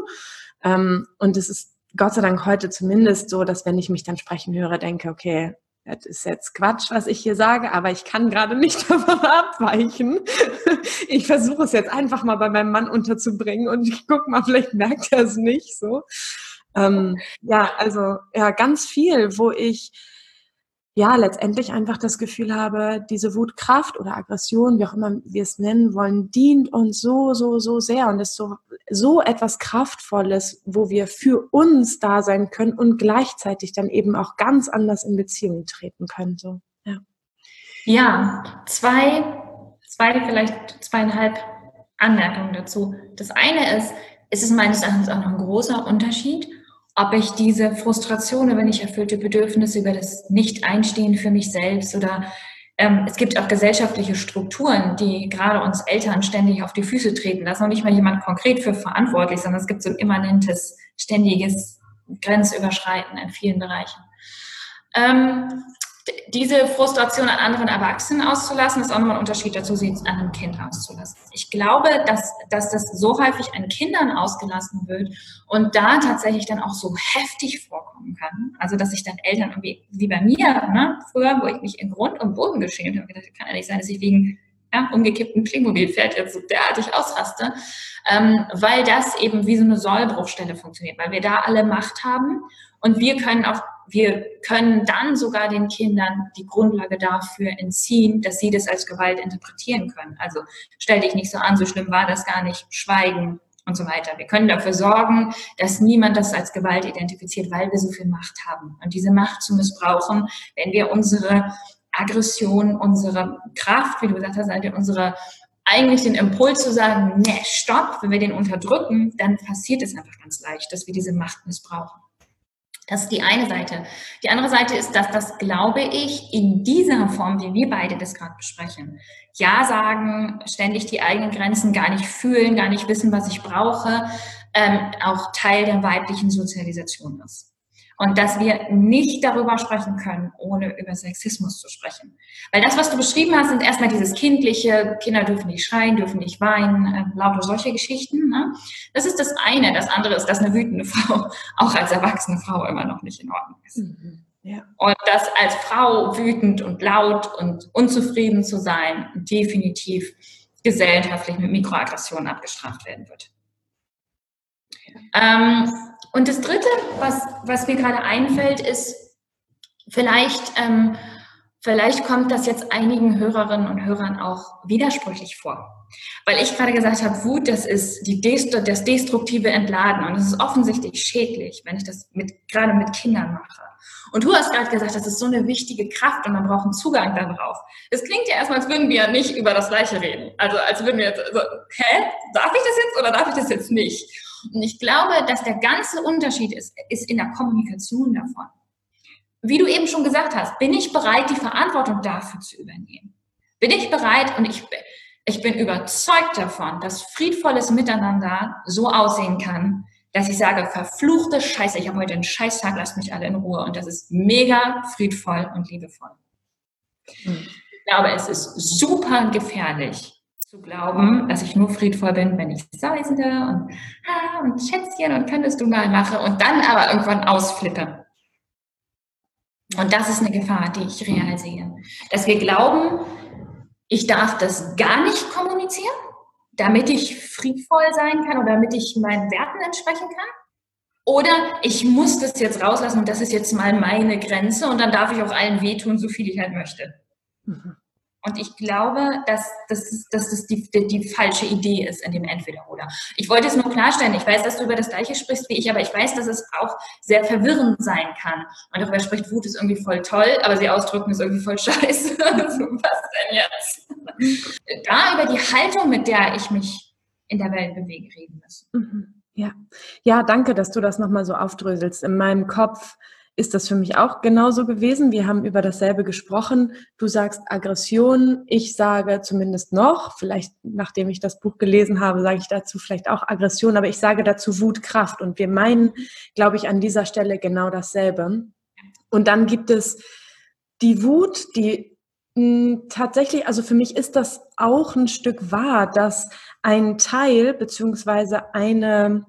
A: Und es ist Gott sei Dank heute zumindest so, dass wenn ich mich dann sprechen höre, denke, okay, das ist jetzt Quatsch, was ich hier sage, aber ich kann gerade nicht davon abweichen. Ich versuche es jetzt einfach mal bei meinem Mann unterzubringen und ich guck mal, vielleicht merkt er es nicht so. Also ganz viel, wo ich letztendlich einfach das Gefühl habe, diese Wutkraft oder Aggression, wie auch immer wir es nennen wollen, dient uns so, so, so sehr und ist so etwas Kraftvolles, wo wir für uns da sein können und gleichzeitig dann eben auch ganz anders in Beziehung treten können. So, ja.
B: Ja, vielleicht 2,5 Anmerkungen dazu. Das eine ist, es ist meines Erachtens auch noch ein großer Unterschied, ob ich diese Frustration über nicht erfüllte Bedürfnisse, über das Nicht-Einstehen für mich selbst oder es gibt auch gesellschaftliche Strukturen, die gerade uns Eltern ständig auf die Füße treten. Da ist noch nicht mal jemand konkret für verantwortlich, sondern es gibt so ein immanentes, ständiges Grenzüberschreiten in vielen Bereichen. Diese Frustration an anderen Erwachsenen auszulassen, ist auch nochmal ein Unterschied dazu, sie an einem Kind auszulassen. Ich glaube, dass das so häufig an Kindern ausgelassen wird und da tatsächlich dann auch so heftig vorkommen kann. Also, dass sich dann Eltern irgendwie, wie bei mir, früher, wo ich mich in Grund und Boden geschämt habe, gedacht, kann ja nicht sein, dass ich wegen umgekippten Playmobil-Pferd jetzt so derartig ausraste, weil das eben wie so eine Sollbruchstelle funktioniert, weil wir da alle Macht haben und wir können dann sogar den Kindern die Grundlage dafür entziehen, dass sie das als Gewalt interpretieren können. Also stell dich nicht so an, so schlimm war das gar nicht, schweigen, und so weiter. Wir können dafür sorgen, dass niemand das als Gewalt identifiziert, weil wir so viel Macht haben. Und diese Macht zu missbrauchen, wenn wir unsere Aggression, unsere Kraft, wie du gesagt hast, unsere eigentlich den Impuls zu sagen, ne, stopp, wenn wir den unterdrücken, dann passiert es einfach ganz leicht, dass wir diese Macht missbrauchen. Das ist die eine Seite. Die andere Seite ist, dass das, glaube ich, in dieser Form, wie wir beide das gerade besprechen, ja sagen, ständig die eigenen Grenzen gar nicht fühlen, gar nicht wissen, was ich brauche, auch Teil der weiblichen Sozialisation ist. Und dass wir nicht darüber sprechen können, ohne über Sexismus zu sprechen. Weil das, was du beschrieben hast, sind erstmal dieses kindliche, Kinder dürfen nicht schreien, dürfen nicht weinen, lauter solche Geschichten. Ne? Das ist das eine. Das andere ist, dass eine wütende Frau auch als erwachsene Frau immer noch nicht in Ordnung ist. Mhm. Ja. Und dass als Frau wütend und laut und unzufrieden zu sein, definitiv gesellschaftlich mit Mikroaggressionen abgestraft werden wird. Und das Dritte, was mir gerade einfällt, ist, vielleicht kommt das jetzt einigen Hörerinnen und Hörern auch widersprüchlich vor. Weil ich gerade gesagt habe, Wut, das ist das destruktive Entladen und es ist offensichtlich schädlich, wenn ich das gerade mit Kindern mache. Und du hast gerade gesagt, das ist so eine wichtige Kraft und man braucht einen Zugang darauf. Es klingt ja erstmal, als würden wir ja nicht über das Gleiche reden. Also als würden wir jetzt so, darf ich das jetzt oder darf ich das jetzt nicht? Und ich glaube, dass der ganze Unterschied ist in der Kommunikation davon. Wie du eben schon gesagt hast, bin ich bereit, die Verantwortung dafür zu übernehmen? Bin ich bereit und ich bin überzeugt davon, dass friedvolles Miteinander so aussehen kann, dass ich sage, verfluchte Scheiße, ich habe heute einen Scheißtag, lasst mich alle in Ruhe. Und das ist mega friedvoll und liebevoll. Ich glaube, es ist super gefährlich zu glauben, dass ich nur friedvoll bin, wenn ich säusende und Schätzchen und könntest du mal mache und dann aber irgendwann ausflippe. Und das ist eine Gefahr, die ich real sehe. Dass wir glauben, ich darf das gar nicht kommunizieren, damit ich friedvoll sein kann oder damit ich meinen Werten entsprechen kann. Oder ich muss das jetzt rauslassen und das ist jetzt mal meine Grenze und dann darf ich auch allen wehtun, so viel ich halt möchte. Mhm. Und ich glaube, dass das die falsche Idee ist in dem Entweder-Oder. Ich wollte es nur klarstellen. Ich weiß, dass du über das Gleiche sprichst wie ich, aber ich weiß, dass es auch sehr verwirrend sein kann. Man darüber spricht, Wut ist irgendwie voll toll, aber sie ausdrücken ist irgendwie voll scheiße. Was denn jetzt? Da über die Haltung, mit der ich mich in der Welt bewege, reden müssen.
A: Ja, danke, dass du das nochmal so aufdröselst. In meinem Kopf ist das für mich auch genauso gewesen. Wir haben über dasselbe gesprochen. Du sagst Aggression, ich sage zumindest noch, vielleicht nachdem ich das Buch gelesen habe, sage ich dazu vielleicht auch Aggression, aber ich sage dazu Wut, Kraft. Und wir meinen, glaube ich, an dieser Stelle genau dasselbe. Und dann gibt es die Wut, die tatsächlich, also für mich ist das auch ein Stück wahr, dass ein Teil beziehungsweise eine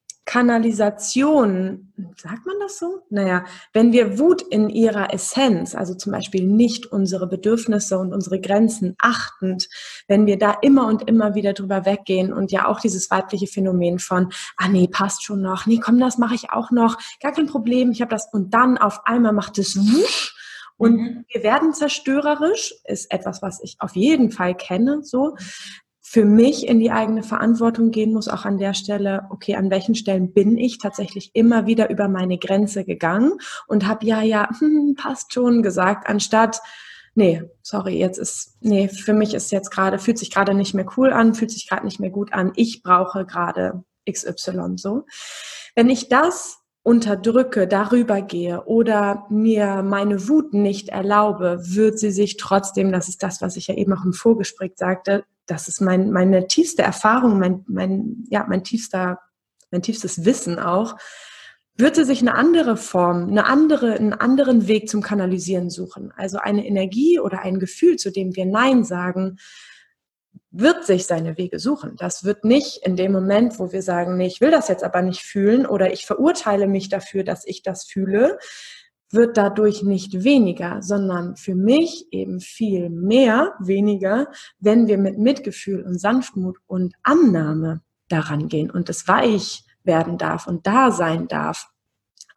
A: Kanalisation, sagt man das so? Naja, wenn wir Wut in ihrer Essenz, also zum Beispiel nicht unsere Bedürfnisse und unsere Grenzen achtend, wenn wir da immer und immer wieder drüber weggehen und ja auch dieses weibliche Phänomen von, nee, passt schon noch, nee, komm, das mache ich auch noch, gar kein Problem, ich habe das und dann auf einmal macht es wusch und wir werden zerstörerisch, ist etwas, was ich auf jeden Fall kenne, so. Für mich in die eigene Verantwortung gehen muss, auch an der Stelle, okay, an welchen Stellen bin ich tatsächlich immer wieder über meine Grenze gegangen und habe passt schon gesagt, anstatt, für mich ist jetzt gerade, fühlt sich gerade nicht mehr cool an, fühlt sich gerade nicht mehr gut an, ich brauche gerade XY so. Wenn ich das unterdrücke, darüber gehe oder mir meine Wut nicht erlaube, wird sie sich trotzdem, das ist das, was ich ja eben auch im Vorgespräch sagte, das ist meine tiefste Erfahrung, mein tiefstes Wissen auch, wird sie sich eine andere Form, einen anderen Weg zum Kanalisieren suchen. Also eine Energie oder ein Gefühl, zu dem wir Nein sagen, wird sich seine Wege suchen. Das wird nicht in dem Moment, wo wir sagen, nee, ich will das jetzt aber nicht fühlen oder ich verurteile mich dafür, dass ich das fühle, wird dadurch nicht weniger, sondern für mich eben viel mehr weniger, wenn wir mit Mitgefühl und Sanftmut und Annahme daran gehen und es weich werden darf und da sein darf.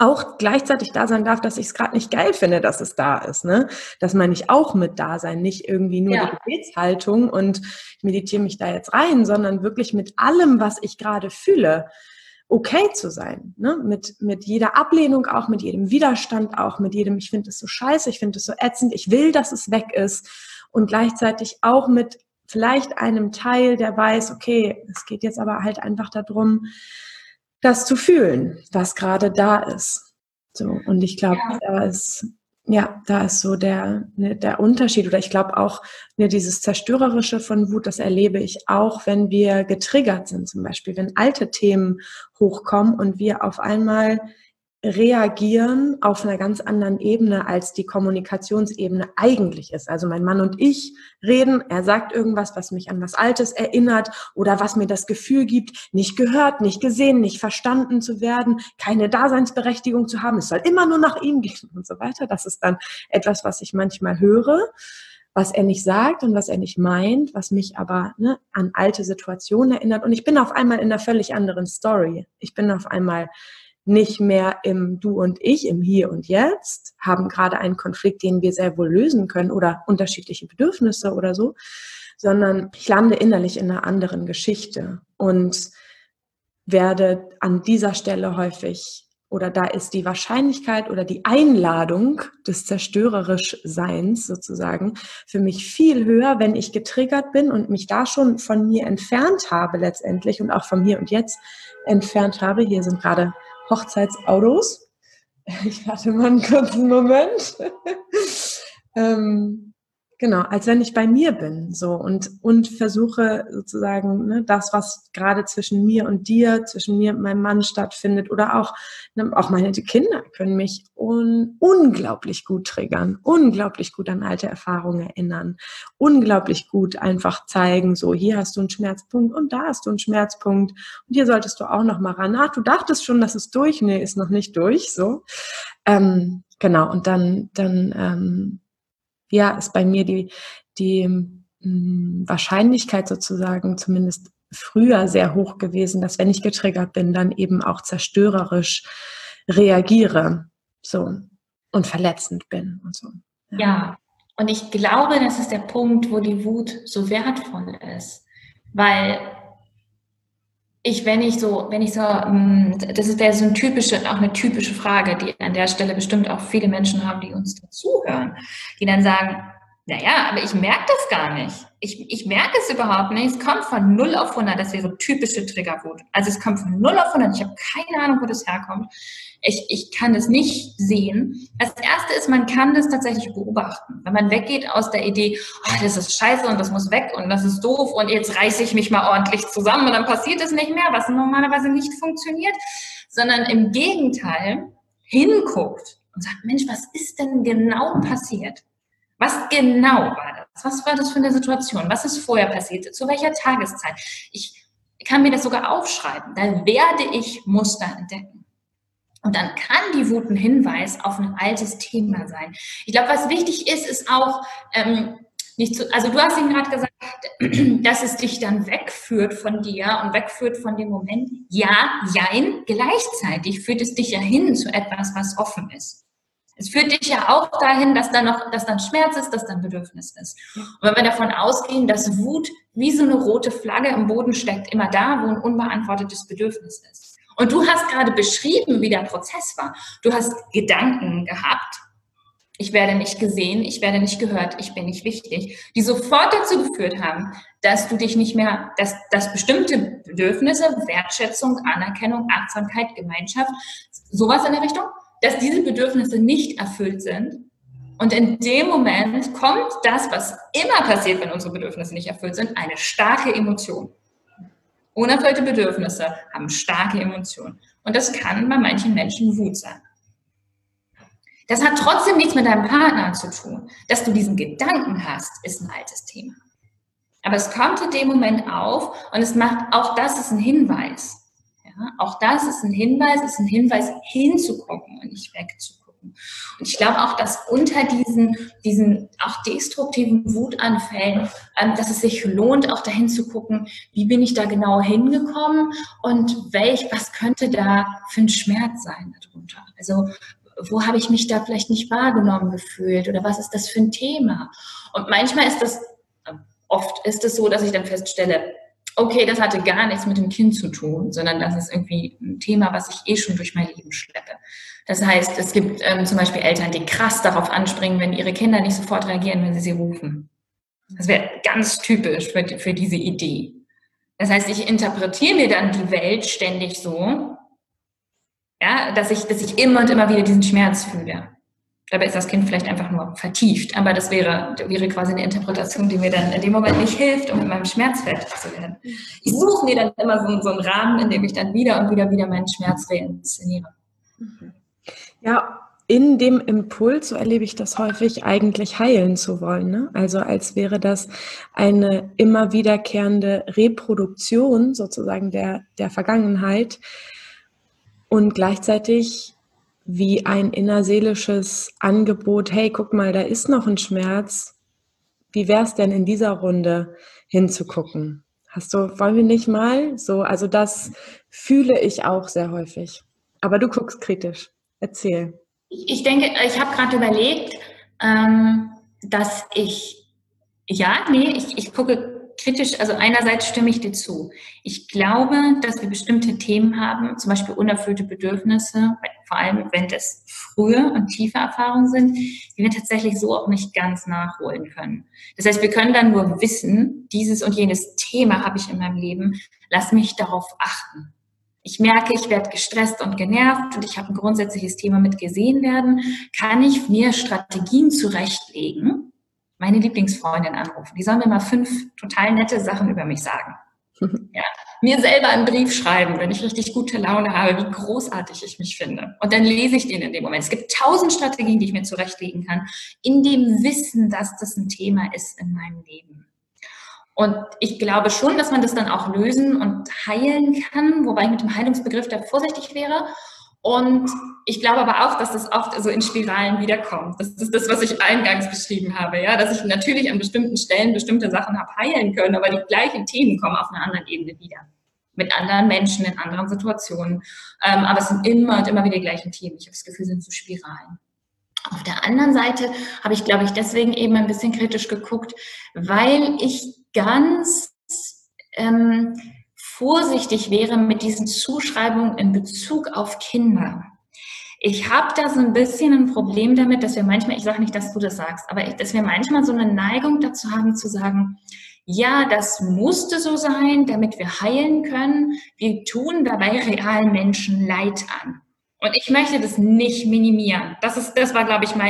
A: auch gleichzeitig da sein darf, dass ich es gerade nicht geil finde, dass es da ist. Ne? Das meine ich auch mit Dasein, nicht irgendwie nur die Gebetshaltung und ich meditiere mich da jetzt rein, sondern wirklich mit allem, was ich gerade fühle, okay zu sein. Ne? Mit jeder Ablehnung auch, mit jedem Widerstand auch, mit jedem, ich finde es so scheiße, ich finde es so ätzend, ich will, dass es weg ist und gleichzeitig auch mit vielleicht einem Teil, der weiß, okay, es geht jetzt aber halt einfach darum, das zu fühlen, was gerade da ist. So, und ich glaube, da ist so der Unterschied. Oder ich glaube auch, dieses Zerstörerische von Wut, das erlebe ich auch, wenn wir getriggert sind, zum Beispiel, wenn alte Themen hochkommen und wir auf einmal reagieren auf einer ganz anderen Ebene, als die Kommunikationsebene eigentlich ist. Also mein Mann und ich reden, er sagt irgendwas, was mich an was Altes erinnert oder was mir das Gefühl gibt, nicht gehört, nicht gesehen, nicht verstanden zu werden, keine Daseinsberechtigung zu haben, es soll immer nur nach ihm gehen und so weiter. Das ist dann etwas, was ich manchmal höre, was er nicht sagt und was er nicht meint, was mich aber an alte Situationen erinnert. Und ich bin auf einmal in einer völlig anderen Story. Ich bin auf einmal nicht mehr im Du und Ich, im Hier und Jetzt, haben gerade einen Konflikt, den wir sehr wohl lösen können oder unterschiedliche Bedürfnisse oder so, sondern ich lande innerlich in einer anderen Geschichte und werde an dieser Stelle häufig, oder da ist die Wahrscheinlichkeit oder die Einladung des Zerstörerisch-Seins sozusagen für mich viel höher, wenn ich getriggert bin und mich da schon von mir entfernt habe letztendlich und auch vom Hier und Jetzt entfernt habe. Hier sind gerade Hochzeitsautos. Ich warte mal einen kurzen Moment. Genau, als wenn ich bei mir bin, so und versuche sozusagen das, was gerade zwischen mir und dir, zwischen mir und meinem Mann stattfindet oder auch meine Kinder können mich unglaublich gut triggern, unglaublich gut an alte Erfahrungen erinnern, unglaublich gut einfach zeigen, so hier hast du einen Schmerzpunkt und da hast du einen Schmerzpunkt und hier solltest du auch noch mal ran. Ach, du dachtest schon, das ist durch, nee, ist noch nicht durch, so. Genau, und dann ist bei mir die Wahrscheinlichkeit sozusagen zumindest früher sehr hoch gewesen, dass wenn ich getriggert bin, dann eben auch zerstörerisch reagiere so und verletzend bin und so.
B: Ja, und ich glaube, das ist der Punkt, wo die Wut so wertvoll ist, weil das wäre so auch eine typische Frage, die an der Stelle bestimmt auch viele Menschen haben, die uns dazuhören, die dann sagen, naja, aber ich merke das gar nicht. Ich merke es überhaupt nicht. Es kommt von 0 auf 100. Das wäre typische Triggerwut. Also es kommt von 0 auf 100. Ich habe keine Ahnung, wo das herkommt. Ich kann das nicht sehen. Das Erste ist, man kann das tatsächlich beobachten. Wenn man weggeht aus der Idee, oh, das ist scheiße und das muss weg und das ist doof und jetzt reiße ich mich mal ordentlich zusammen und dann passiert es nicht mehr, was normalerweise nicht funktioniert, sondern im Gegenteil hinguckt und sagt, Mensch, was ist denn genau passiert? Was genau war das? Was war das für eine Situation? Was ist vorher passiert? Zu welcher Tageszeit? Ich kann mir das sogar aufschreiben. Da werde ich Muster entdecken. Und dann kann die Wut ein Hinweis auf ein altes Thema sein. Ich glaube, was wichtig ist, ist auch also du hast eben gerade gesagt, dass es dich dann wegführt von dir und wegführt von dem Moment. Ja, jein, gleichzeitig führt es dich ja hin zu etwas, was offen ist. Es führt dich ja auch dahin, dass dann Schmerz ist, dass dann Bedürfnis ist. Und wenn wir davon ausgehen, dass Wut wie so eine rote Flagge im Boden steckt, immer da, wo ein unbeantwortetes Bedürfnis ist. Und du hast gerade beschrieben, wie der Prozess war. Du hast Gedanken gehabt, ich werde nicht gesehen, ich werde nicht gehört, ich bin nicht wichtig, die sofort dazu geführt haben, dass du dich nicht mehr, dass bestimmte Bedürfnisse, Wertschätzung, Anerkennung, Achtsamkeit, Gemeinschaft, sowas in der Richtung, dass diese Bedürfnisse nicht erfüllt sind. Und in dem Moment kommt das, was immer passiert, wenn unsere Bedürfnisse nicht erfüllt sind, eine starke Emotion. Unerfüllte Bedürfnisse haben starke Emotionen. Und das kann bei manchen Menschen Wut sein. Das hat trotzdem nichts mit deinem Partner zu tun. Dass du diesen Gedanken hast, ist ein altes Thema. Aber es kommt in dem Moment auf und auch das ist ein Hinweis. Ja, auch das ist ein Hinweis hinzugucken und nicht wegzugucken. hinzugucken. Und ich glaube auch, dass unter diesen auch destruktiven Wutanfällen, dass es sich lohnt, auch dahin zu gucken, wie bin ich da genau hingekommen und was könnte da für ein Schmerz sein darunter? Also wo habe ich mich da vielleicht nicht wahrgenommen gefühlt oder was ist das für ein Thema? Und manchmal oft ist es so, dass ich dann feststelle, okay, das hatte gar nichts mit dem Kind zu tun, sondern das ist irgendwie ein Thema, was ich schon durch mein Leben schleppe. Das heißt, es gibt zum Beispiel Eltern, die krass darauf anspringen, wenn ihre Kinder nicht sofort reagieren, wenn sie rufen. Das wäre ganz typisch für diese Idee. Das heißt, ich interpretiere mir dann die Welt ständig so, ja, dass ich immer und immer wieder diesen Schmerz fühle. Dabei ist das Kind vielleicht einfach nur vertieft, aber das wäre quasi eine Interpretation, die mir dann in dem Moment nicht hilft, um mit meinem Schmerz fertig zu werden. Ich suche mir dann immer so einen Rahmen, in dem ich dann wieder und wieder meinen Schmerz reinszeniere.
A: Ja, in dem Impuls, so erlebe ich das häufig, eigentlich heilen zu wollen, ne? Also als wäre das eine immer wiederkehrende Reproduktion sozusagen der Vergangenheit und gleichzeitig wie ein innerseelisches Angebot, hey, guck mal, da ist noch ein Schmerz. Wie wäre es denn in dieser Runde hinzugucken? Wollen wir nicht mal so, also das fühle ich auch sehr häufig. Aber du guckst kritisch. Erzähl.
B: Ich denke, ich habe gerade überlegt, dass ich gucke kritisch, also einerseits stimme ich dir zu. Ich glaube, dass wir bestimmte Themen haben, zum Beispiel unerfüllte Bedürfnisse, vor allem wenn das frühe und tiefe Erfahrungen sind, die wir tatsächlich so auch nicht ganz nachholen können. Das heißt, wir können dann nur wissen, dieses und jenes Thema habe ich in meinem Leben, lass mich darauf achten. Ich merke, ich werde gestresst und genervt und ich habe ein grundsätzliches Thema mit gesehen werden, kann ich mir Strategien zurechtlegen, meine Lieblingsfreundin anrufen. Die soll mir mal 5 total nette Sachen über mich sagen. Ja, mir selber einen Brief schreiben, wenn ich richtig gute Laune habe, wie großartig ich mich finde. Und dann lese ich den in dem Moment. Es gibt 1000 Strategien, die ich mir zurechtlegen kann, in dem Wissen, dass das ein Thema ist in meinem Leben. Und ich glaube schon, dass man das dann auch lösen und heilen kann, wobei ich mit dem Heilungsbegriff da vorsichtig wäre. Und ich glaube aber auch, dass das oft so in Spiralen wiederkommt. Das ist das, was ich eingangs beschrieben habe, ja, dass ich natürlich an bestimmten Stellen bestimmte Sachen habe heilen können, aber die gleichen Themen kommen auf einer anderen Ebene wieder. Mit anderen Menschen, in anderen Situationen. Aber es sind immer und immer wieder die gleichen Themen. Ich habe das Gefühl, es sind so Spiralen. Auf der anderen Seite habe ich, glaube ich, deswegen eben ein bisschen kritisch geguckt, weil ich ganz vorsichtig wäre mit diesen Zuschreibungen in Bezug auf Kinder. Ich habe da so ein bisschen ein Problem damit, dass wir manchmal, ich sage nicht, dass du das sagst, aber dass wir manchmal so eine Neigung dazu haben zu sagen, ja, das musste so sein, damit wir heilen können. Wir tun dabei realen Menschen Leid an. Und ich möchte das nicht minimieren. Das war, glaube ich, ich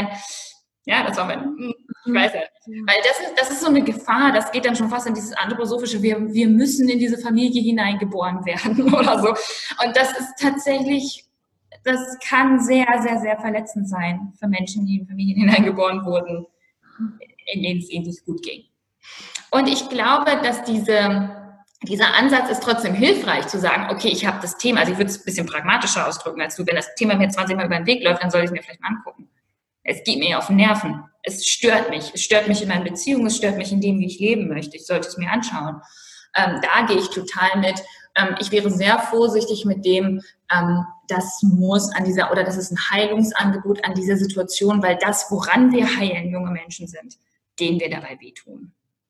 B: weiß nicht. Weil das ist so eine Gefahr, das geht dann schon fast in dieses anthroposophische, wir müssen in diese Familie hineingeboren werden oder so. Und das ist tatsächlich, das kann sehr, sehr, sehr verletzend sein für Menschen, die in Familien hineingeboren wurden, in denen es ihnen nicht gut ging. Und ich glaube, dass dieser Ansatz ist trotzdem hilfreich, zu sagen, okay, ich habe das Thema, also ich würde es ein bisschen pragmatischer ausdrücken als du, wenn das Thema mir 20 Mal über den Weg läuft, dann soll ich es mir vielleicht mal angucken. Es geht mir auf den Nerven. Es stört mich in meinen Beziehungen, es stört mich in dem, wie ich leben möchte. Ich sollte es mir anschauen. Da gehe ich total mit. Ich wäre sehr vorsichtig mit dem, das ist ein Heilungsangebot an dieser Situation, weil das, woran wir heilen, junge Menschen sind, denen wir dabei wehtun.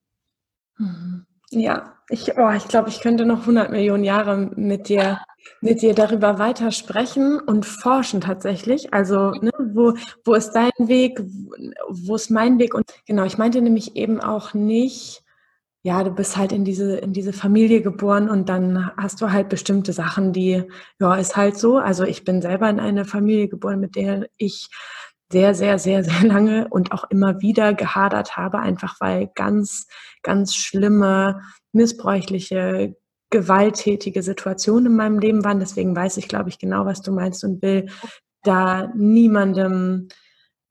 A: Ja, ich glaube, ich könnte noch 100 Millionen Jahre mit dir darüber weiter sprechen und forschen tatsächlich. Also, ne, wo ist dein Weg, wo ist mein Weg? Und genau, ich meinte nämlich eben auch nicht, ja, du bist halt in diese Familie geboren und dann hast du halt bestimmte Sachen, die, ja, ist halt so. Also ich bin selber in eine Familie geboren, mit der ich sehr, sehr, sehr, sehr lange und auch immer wieder gehadert habe, einfach weil ganz, ganz schlimme, missbräuchliche, gewalttätige Situationen in meinem Leben waren. Deswegen weiß ich, glaube ich, genau, was du meinst und will da niemandem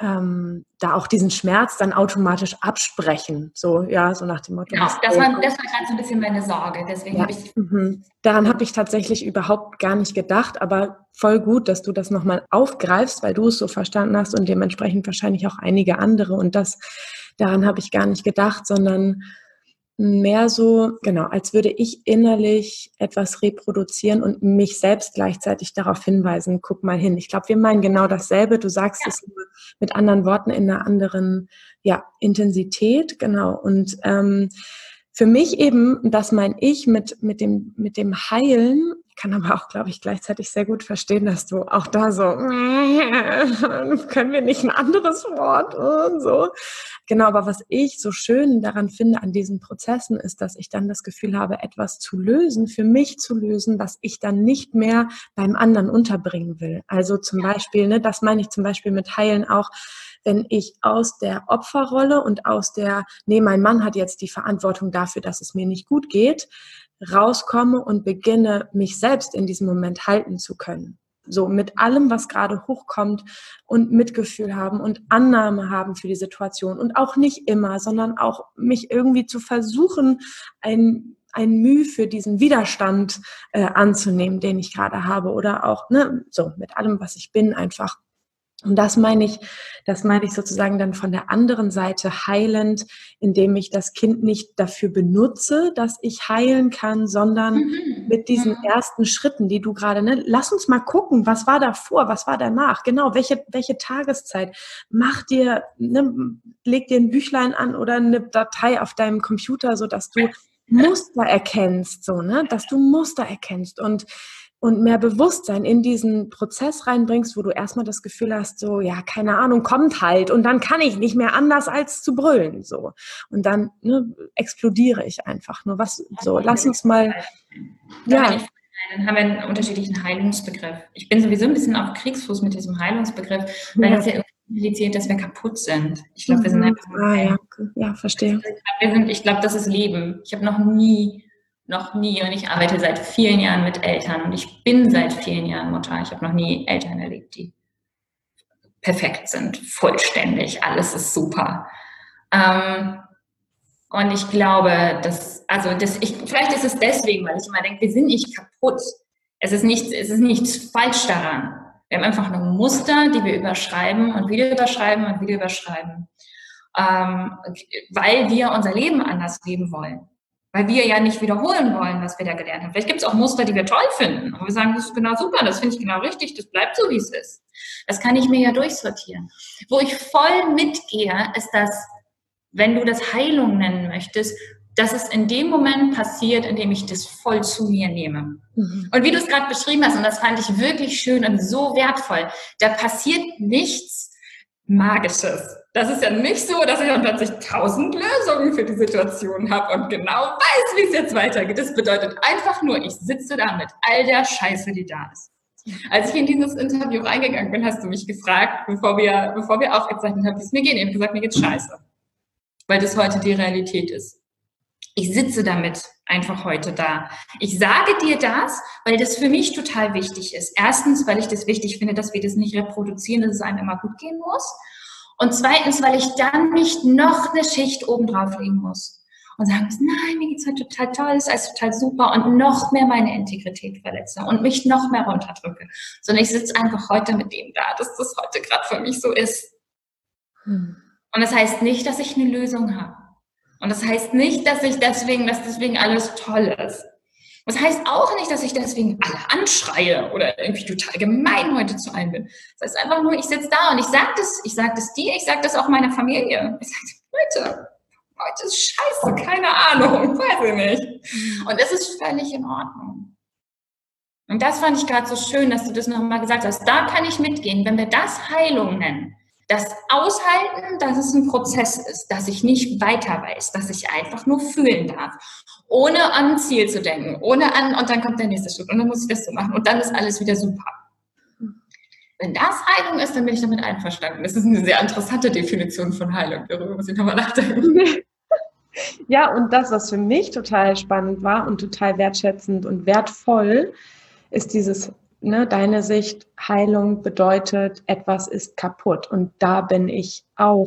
A: da auch diesen Schmerz dann automatisch absprechen. So, ja, so nach dem Motto.
B: Genau, das war gerade so ein bisschen meine Sorge. Deswegen habe ich.
A: Daran habe ich tatsächlich überhaupt gar nicht gedacht, aber voll gut, dass du das nochmal aufgreifst, weil du es so verstanden hast und dementsprechend wahrscheinlich auch einige andere. Und daran habe ich gar nicht gedacht, sondern mehr so, genau, als würde ich innerlich etwas reproduzieren und mich selbst gleichzeitig darauf hinweisen, guck mal hin. Ich glaube, wir meinen genau dasselbe. Du sagst es nur mit anderen Worten in einer anderen, Intensität, genau. Und für mich eben, das meine ich mit dem Heilen, kann aber auch, glaube ich, gleichzeitig sehr gut verstehen, dass du auch da so, können wir nicht ein anderes Wort und so. Genau, aber was ich so schön daran finde an diesen Prozessen ist, dass ich dann das Gefühl habe, etwas zu lösen, für mich zu lösen, was ich dann nicht mehr beim anderen unterbringen will. Also zum Beispiel, das meine ich zum Beispiel mit Heilen auch, wenn ich aus der Opferrolle und mein Mann hat jetzt die Verantwortung dafür, dass es mir nicht gut geht, rauskomme und beginne, mich selbst in diesem Moment halten zu können. So mit allem, was gerade hochkommt und Mitgefühl haben und Annahme haben für die Situation und auch nicht immer, sondern auch mich irgendwie zu versuchen, ein Mühe für diesen Widerstand anzunehmen, den ich gerade habe oder auch so mit allem, was ich bin, einfach. Und das meine ich sozusagen dann von der anderen Seite heilend, indem ich das Kind nicht dafür benutze, dass ich heilen kann, sondern mit diesen ersten Schritten, die du gerade, lass uns mal gucken, was war davor, was war danach, genau, welche Tageszeit, leg dir ein Büchlein an oder eine Datei auf deinem Computer, so dass du Muster erkennst, dass du Muster erkennst und mehr Bewusstsein in diesen Prozess reinbringst, wo du erstmal das Gefühl hast, so, ja, keine Ahnung, kommt halt und dann kann ich nicht mehr anders als zu brüllen, so. Und dann explodiere ich einfach nur. Lass uns mal,
B: Dann haben wir einen unterschiedlichen Heilungsbegriff. Ich bin sowieso ein bisschen auf Kriegsfuß mit diesem Heilungsbegriff, weil das ja irgendwie impliziert, dass wir kaputt sind. Ich glaube, wir sind einfach
A: ja, verstehe.
B: Ich glaube, das ist Leben. Ich habe noch nie, und ich arbeite seit vielen Jahren mit Eltern und ich bin seit vielen Jahren Mutter. Ich habe noch nie Eltern erlebt, die perfekt sind, vollständig, alles ist super. Und ich glaube, vielleicht ist es deswegen, weil ich immer denke, wir sind nicht kaputt. Es ist nichts falsch daran. Wir haben einfach nur Muster, die wir überschreiben und wieder überschreiben und wieder überschreiben. Weil wir unser Leben anders leben wollen. Weil wir ja nicht wiederholen wollen, was wir da gelernt haben. Vielleicht gibt es auch Muster, die wir toll finden. Und wir sagen, das ist genau super, das finde ich genau richtig, das bleibt so, wie es ist. Das kann ich mir ja durchsortieren. Wo ich voll mitgehe, ist das, wenn du das Heilung nennen möchtest, dass es in dem Moment passiert, in dem ich das voll zu mir nehme. Und wie du es gerade beschrieben hast, und das fand ich wirklich schön und so wertvoll, da passiert nichts Magisches. Das ist ja nicht so, dass ich dann plötzlich 1000 Lösungen für die Situation habe und genau weiß, wie es jetzt weitergeht. Das bedeutet einfach nur, ich sitze da mit all der Scheiße, die da ist. Als ich in dieses Interview reingegangen bin, hast du mich gefragt, bevor wir aufgezeichnet haben, wie es mir geht. Ich habe gesagt, mir geht's scheiße. Weil das heute die Realität ist. Ich sitze damit einfach heute da. Ich sage dir das, weil das für mich total wichtig ist. Erstens, weil ich das wichtig finde, dass wir das nicht reproduzieren, dass es einem immer gut gehen muss. Und zweitens, weil ich dann nicht noch eine Schicht oben drauf legen muss. Und sagen muss, nein, mir geht's heute total toll, ist alles total super und noch mehr meine Integrität verletze und mich noch mehr runterdrücke. Sondern ich sitze einfach heute mit dem da, dass das heute gerade für mich so ist. Und das heißt nicht, dass ich eine Lösung habe. Und das heißt nicht, dass deswegen alles toll ist. Das heißt auch nicht, dass ich deswegen alle anschreie oder irgendwie total gemein heute zu allen bin. Das heißt einfach nur, ich sitze da und ich sage das dir, ich sage das auch meiner Familie. Ich sage, Leute, heute ist scheiße, keine Ahnung, weiß ich nicht. Und es ist völlig in Ordnung. Und das fand ich gerade so schön, dass du das nochmal gesagt hast. Da kann ich mitgehen, wenn wir das Heilung nennen. Das Aushalten, dass es ein Prozess ist, dass ich nicht weiter weiß, dass ich einfach nur fühlen darf, ohne an ein Ziel zu denken, und dann kommt der nächste Schritt und dann muss ich das so machen und dann ist alles wieder super. Wenn das Heilung ist, dann bin ich damit einverstanden. Das ist eine sehr interessante Definition von Heilung, darüber muss ich nochmal nachdenken.
A: Ja, und das, was für mich total spannend war und total wertschätzend und wertvoll, ist dieses ne, deine Sicht, Heilung bedeutet, etwas ist kaputt. Und da bin ich auch.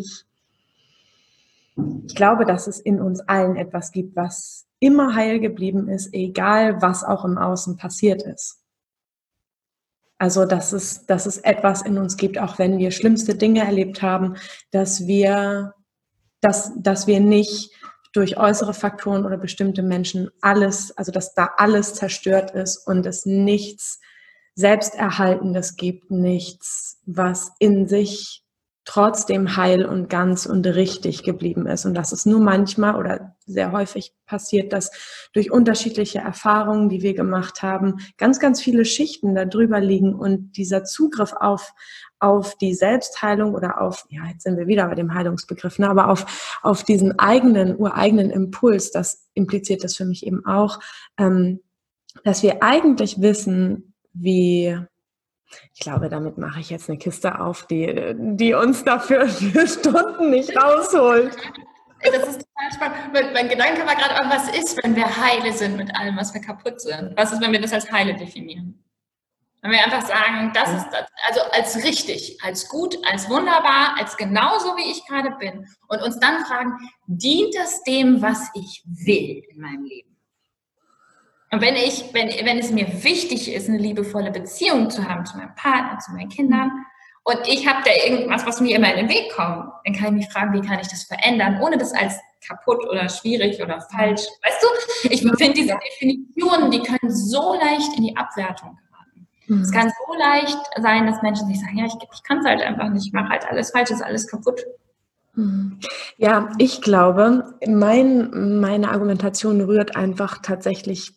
A: Ich glaube, dass es in uns allen etwas gibt, was immer heil geblieben ist, egal was auch im Außen passiert ist. Also, dass es etwas in uns gibt, auch wenn wir schlimmste Dinge erlebt haben, dass wir nicht durch äußere Faktoren oder bestimmte Menschen also dass da alles zerstört ist und es nichts Selbsterhaltendes gibt, nichts, was in sich trotzdem heil und ganz und richtig geblieben ist. Und dass es nur manchmal oder sehr häufig passiert, dass durch unterschiedliche Erfahrungen, die wir gemacht haben, ganz, ganz viele Schichten da drüber liegen und dieser Zugriff auf die Selbstheilung oder jetzt sind wir wieder bei dem Heilungsbegriff, ne, aber auf diesen ureigenen Impuls, das impliziert das für mich eben auch, dass wir eigentlich wissen, ich glaube, damit mache ich jetzt eine Kiste auf, die uns dafür für Stunden nicht rausholt.
B: Das ist total spannend. Mein Gedanke war gerade, was ist, wenn wir heile sind mit allem, was wir kaputt sind? Was ist, wenn wir das als heile definieren? Wenn wir einfach sagen, das ist das, also als richtig, als gut, als wunderbar, als genauso, wie ich gerade bin. Und uns dann fragen, dient das dem, was ich will in meinem Leben? Und wenn es mir wichtig ist, eine liebevolle Beziehung zu haben zu meinem Partner, zu meinen Kindern, und ich habe da irgendwas, was mir immer in den Weg kommt, dann kann ich mich fragen, wie kann ich das verändern, ohne das als kaputt oder schwierig oder falsch. Weißt du, ich finde diese Definitionen, die können so leicht in die Abwertung geraten. Es kann so leicht sein, dass Menschen sich sagen, ja, ich kann es halt einfach nicht, ich mache halt alles falsch, ist alles kaputt.
A: Ja, ich glaube, meine Argumentation rührt einfach tatsächlich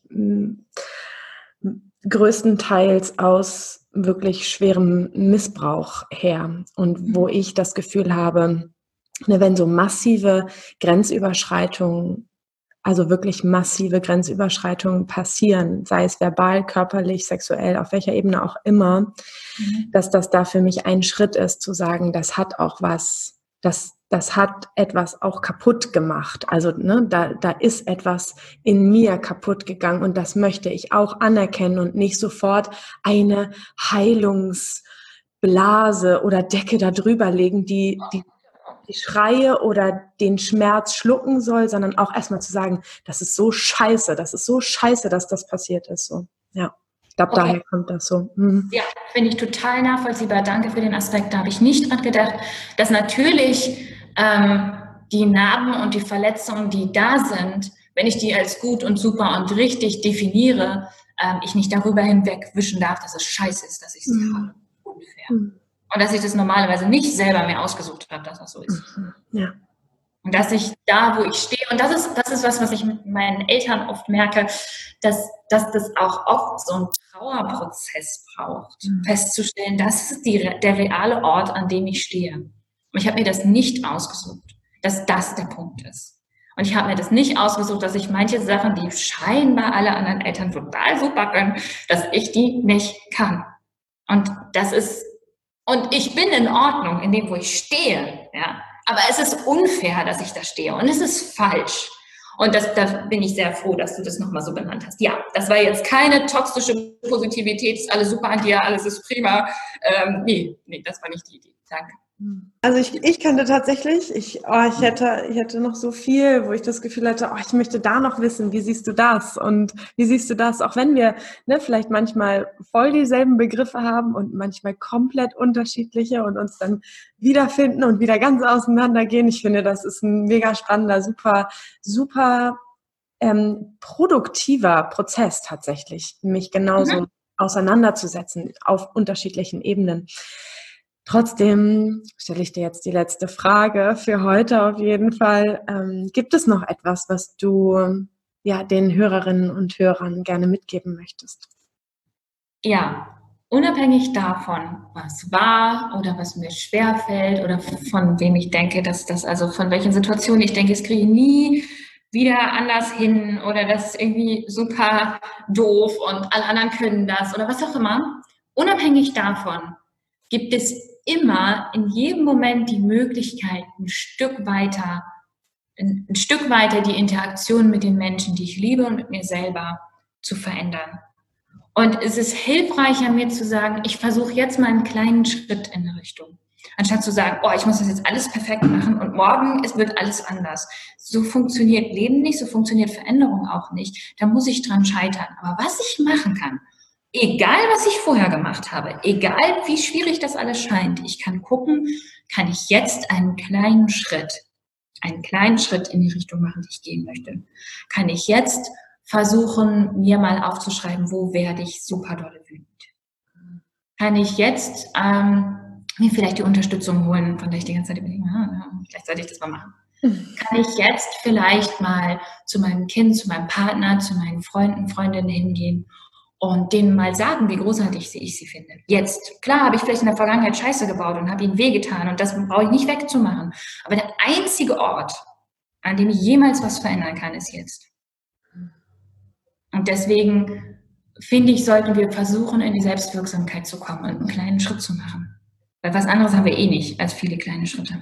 A: größtenteils aus wirklich schwerem Missbrauch her und wo ich das Gefühl habe, wenn so massive Grenzüberschreitungen, also wirklich massive Grenzüberschreitungen passieren, sei es verbal, körperlich, sexuell, auf welcher Ebene auch immer, dass das da für mich ein Schritt ist, zu sagen, das hat auch was, das hat etwas auch kaputt gemacht. Also ne, da ist etwas in mir kaputt gegangen und das möchte ich auch anerkennen und nicht sofort eine Heilungsblase oder Decke da drüber legen, die Schreie oder den Schmerz schlucken soll, sondern auch erstmal zu sagen, das ist so scheiße, dass das passiert ist. So. Ja, ich glaube, daher kommt das so.
B: Ja, finde ich total nachvollziehbar. Danke für den Aspekt. Da habe ich nicht dran gedacht, dass natürlich die Narben und die Verletzungen, die da sind, wenn ich die als gut und super und richtig definiere, ich nicht darüber hinwegwischen darf, dass es scheiße ist, dass ich sie habe. Unfair. Und dass ich das normalerweise nicht selber mir ausgesucht habe, dass das so ist.
A: Ja.
B: Und dass ich da, wo ich stehe, und das ist was ich mit meinen Eltern oft merke, dass das auch oft so einen Trauerprozess braucht, festzustellen, das ist der reale Ort, an dem ich stehe. Und ich habe mir das nicht ausgesucht, dass das der Punkt ist. Und ich habe mir das nicht ausgesucht, dass ich manche Sachen, die scheinbar alle anderen Eltern total super können, dass ich die nicht kann. Und und ich bin in Ordnung in dem, wo ich stehe, ja. Aber es ist unfair, dass ich da stehe und es ist falsch. Und da bin ich sehr froh, dass du das nochmal so benannt hast. Ja, das war jetzt keine toxische Positivität, ist alles super an dir, alles ist prima. Nee, das war nicht die Idee. Danke.
A: Also ich könnte tatsächlich, ich hätte noch so viel, wo ich das Gefühl hatte, ich möchte da noch wissen, wie siehst du das? Und wie siehst du das, auch wenn wir vielleicht manchmal voll dieselben Begriffe haben und manchmal komplett unterschiedliche und uns dann wiederfinden und wieder ganz auseinandergehen. Ich finde, das ist ein mega spannender, super, super produktiver Prozess tatsächlich, mich genauso auseinanderzusetzen auf unterschiedlichen Ebenen. Trotzdem stelle ich dir jetzt die letzte Frage für heute auf jeden Fall. Gibt es noch etwas, was du den Hörerinnen und Hörern gerne mitgeben möchtest?
B: Ja, unabhängig davon, was war oder was mir schwerfällt oder von wem ich denke, von welchen Situationen ich denke, es kriege ich nie wieder anders hin oder das ist irgendwie super doof und alle anderen können das oder was auch immer. Unabhängig davon gibt es immer in jedem Moment die Möglichkeit, ein Stück weiter die Interaktion mit den Menschen, die ich liebe und mit mir selber zu verändern. Und es ist hilfreicher, mir zu sagen, ich versuche jetzt mal einen kleinen Schritt in eine Richtung. Anstatt zu sagen, oh, ich muss das jetzt alles perfekt machen und morgen wird alles anders. So funktioniert Leben nicht, so funktioniert Veränderung auch nicht. Da muss ich dran scheitern. Aber was ich machen kann, egal was ich vorher gemacht habe, egal wie schwierig das alles scheint, ich kann gucken, kann ich jetzt einen kleinen Schritt in die Richtung machen, die ich gehen möchte. Kann ich jetzt versuchen, mir mal aufzuschreiben, wo werde ich super dolle wütend. Kann ich jetzt mir vielleicht die Unterstützung holen, von der ich die ganze Zeit überlege, vielleicht sollte ich das mal machen. Kann ich jetzt vielleicht mal zu meinem Kind, zu meinem Partner, zu meinen Freunden, Freundinnen hingehen und denen mal sagen, wie großartig ich sie finde. Jetzt, klar, habe ich vielleicht in der Vergangenheit Scheiße gebaut und habe ihnen wehgetan und das brauche ich nicht wegzumachen. Aber der einzige Ort, an dem ich jemals was verändern kann, ist jetzt. Und deswegen finde ich, sollten wir versuchen, in die Selbstwirksamkeit zu kommen und einen kleinen Schritt zu machen. Weil was anderes haben wir eh nicht als viele kleine Schritte.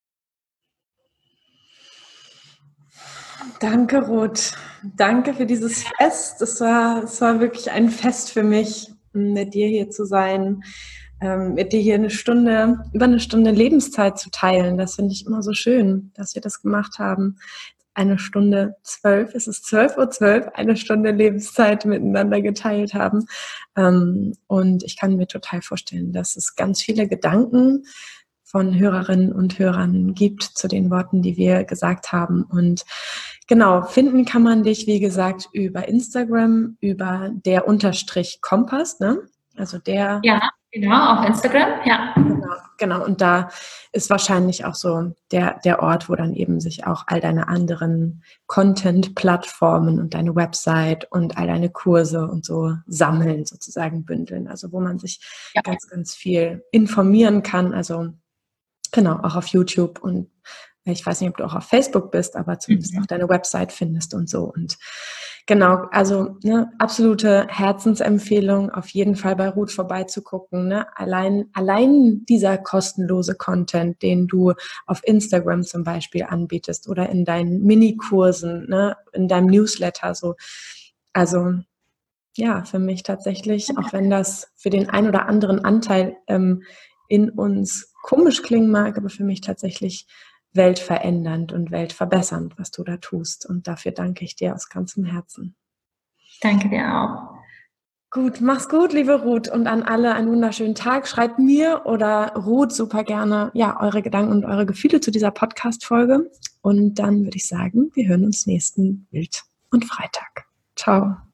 A: Danke, Ruth. Danke für dieses Fest. Es war wirklich ein Fest für mich, mit dir hier zu sein, mit dir hier über eine Stunde Lebenszeit zu teilen. Das finde ich immer so schön, dass wir das gemacht haben. 1:12, es ist 12:12 Uhr, eine Stunde Lebenszeit miteinander geteilt haben. Und ich kann mir total vorstellen, dass es ganz viele Gedanken von Hörerinnen und Hörern gibt zu den Worten, die wir gesagt haben. Und genau, finden kann man dich, wie gesagt, über Instagram, über _Kompass, ne? Also der...
B: Ja, genau, auf Instagram, ja.
A: Genau. Und da ist wahrscheinlich auch so der Ort, wo dann eben sich auch all deine anderen Content-Plattformen und deine Website und all deine Kurse und so sammeln, sozusagen bündeln. Also wo man sich ganz, ganz viel informieren kann. Also genau, auch auf YouTube, und ich weiß nicht, ob du auch auf Facebook bist, aber zumindest auch deine Website findest und so. Und genau, also absolute Herzensempfehlung, auf jeden Fall bei Ruth vorbeizugucken. Ne? Allein dieser kostenlose Content, den du auf Instagram zum Beispiel anbietest oder in deinen Minikursen, ne? In deinem Newsletter. So. Also ja, für mich tatsächlich, auch wenn das für den ein oder anderen Anteil in uns komisch klingen mag, aber für mich tatsächlich weltverändernd und weltverbessernd, was du da tust. Und dafür danke ich dir aus ganzem Herzen.
B: Danke dir auch.
A: Gut, mach's gut, liebe Ruth, und an alle einen wunderschönen Tag. Schreibt mir oder Ruth super gerne eure Gedanken und eure Gefühle zu dieser Podcast-Folge. Und dann würde ich sagen, wir hören uns nächsten Mittwoch und Freitag. Ciao.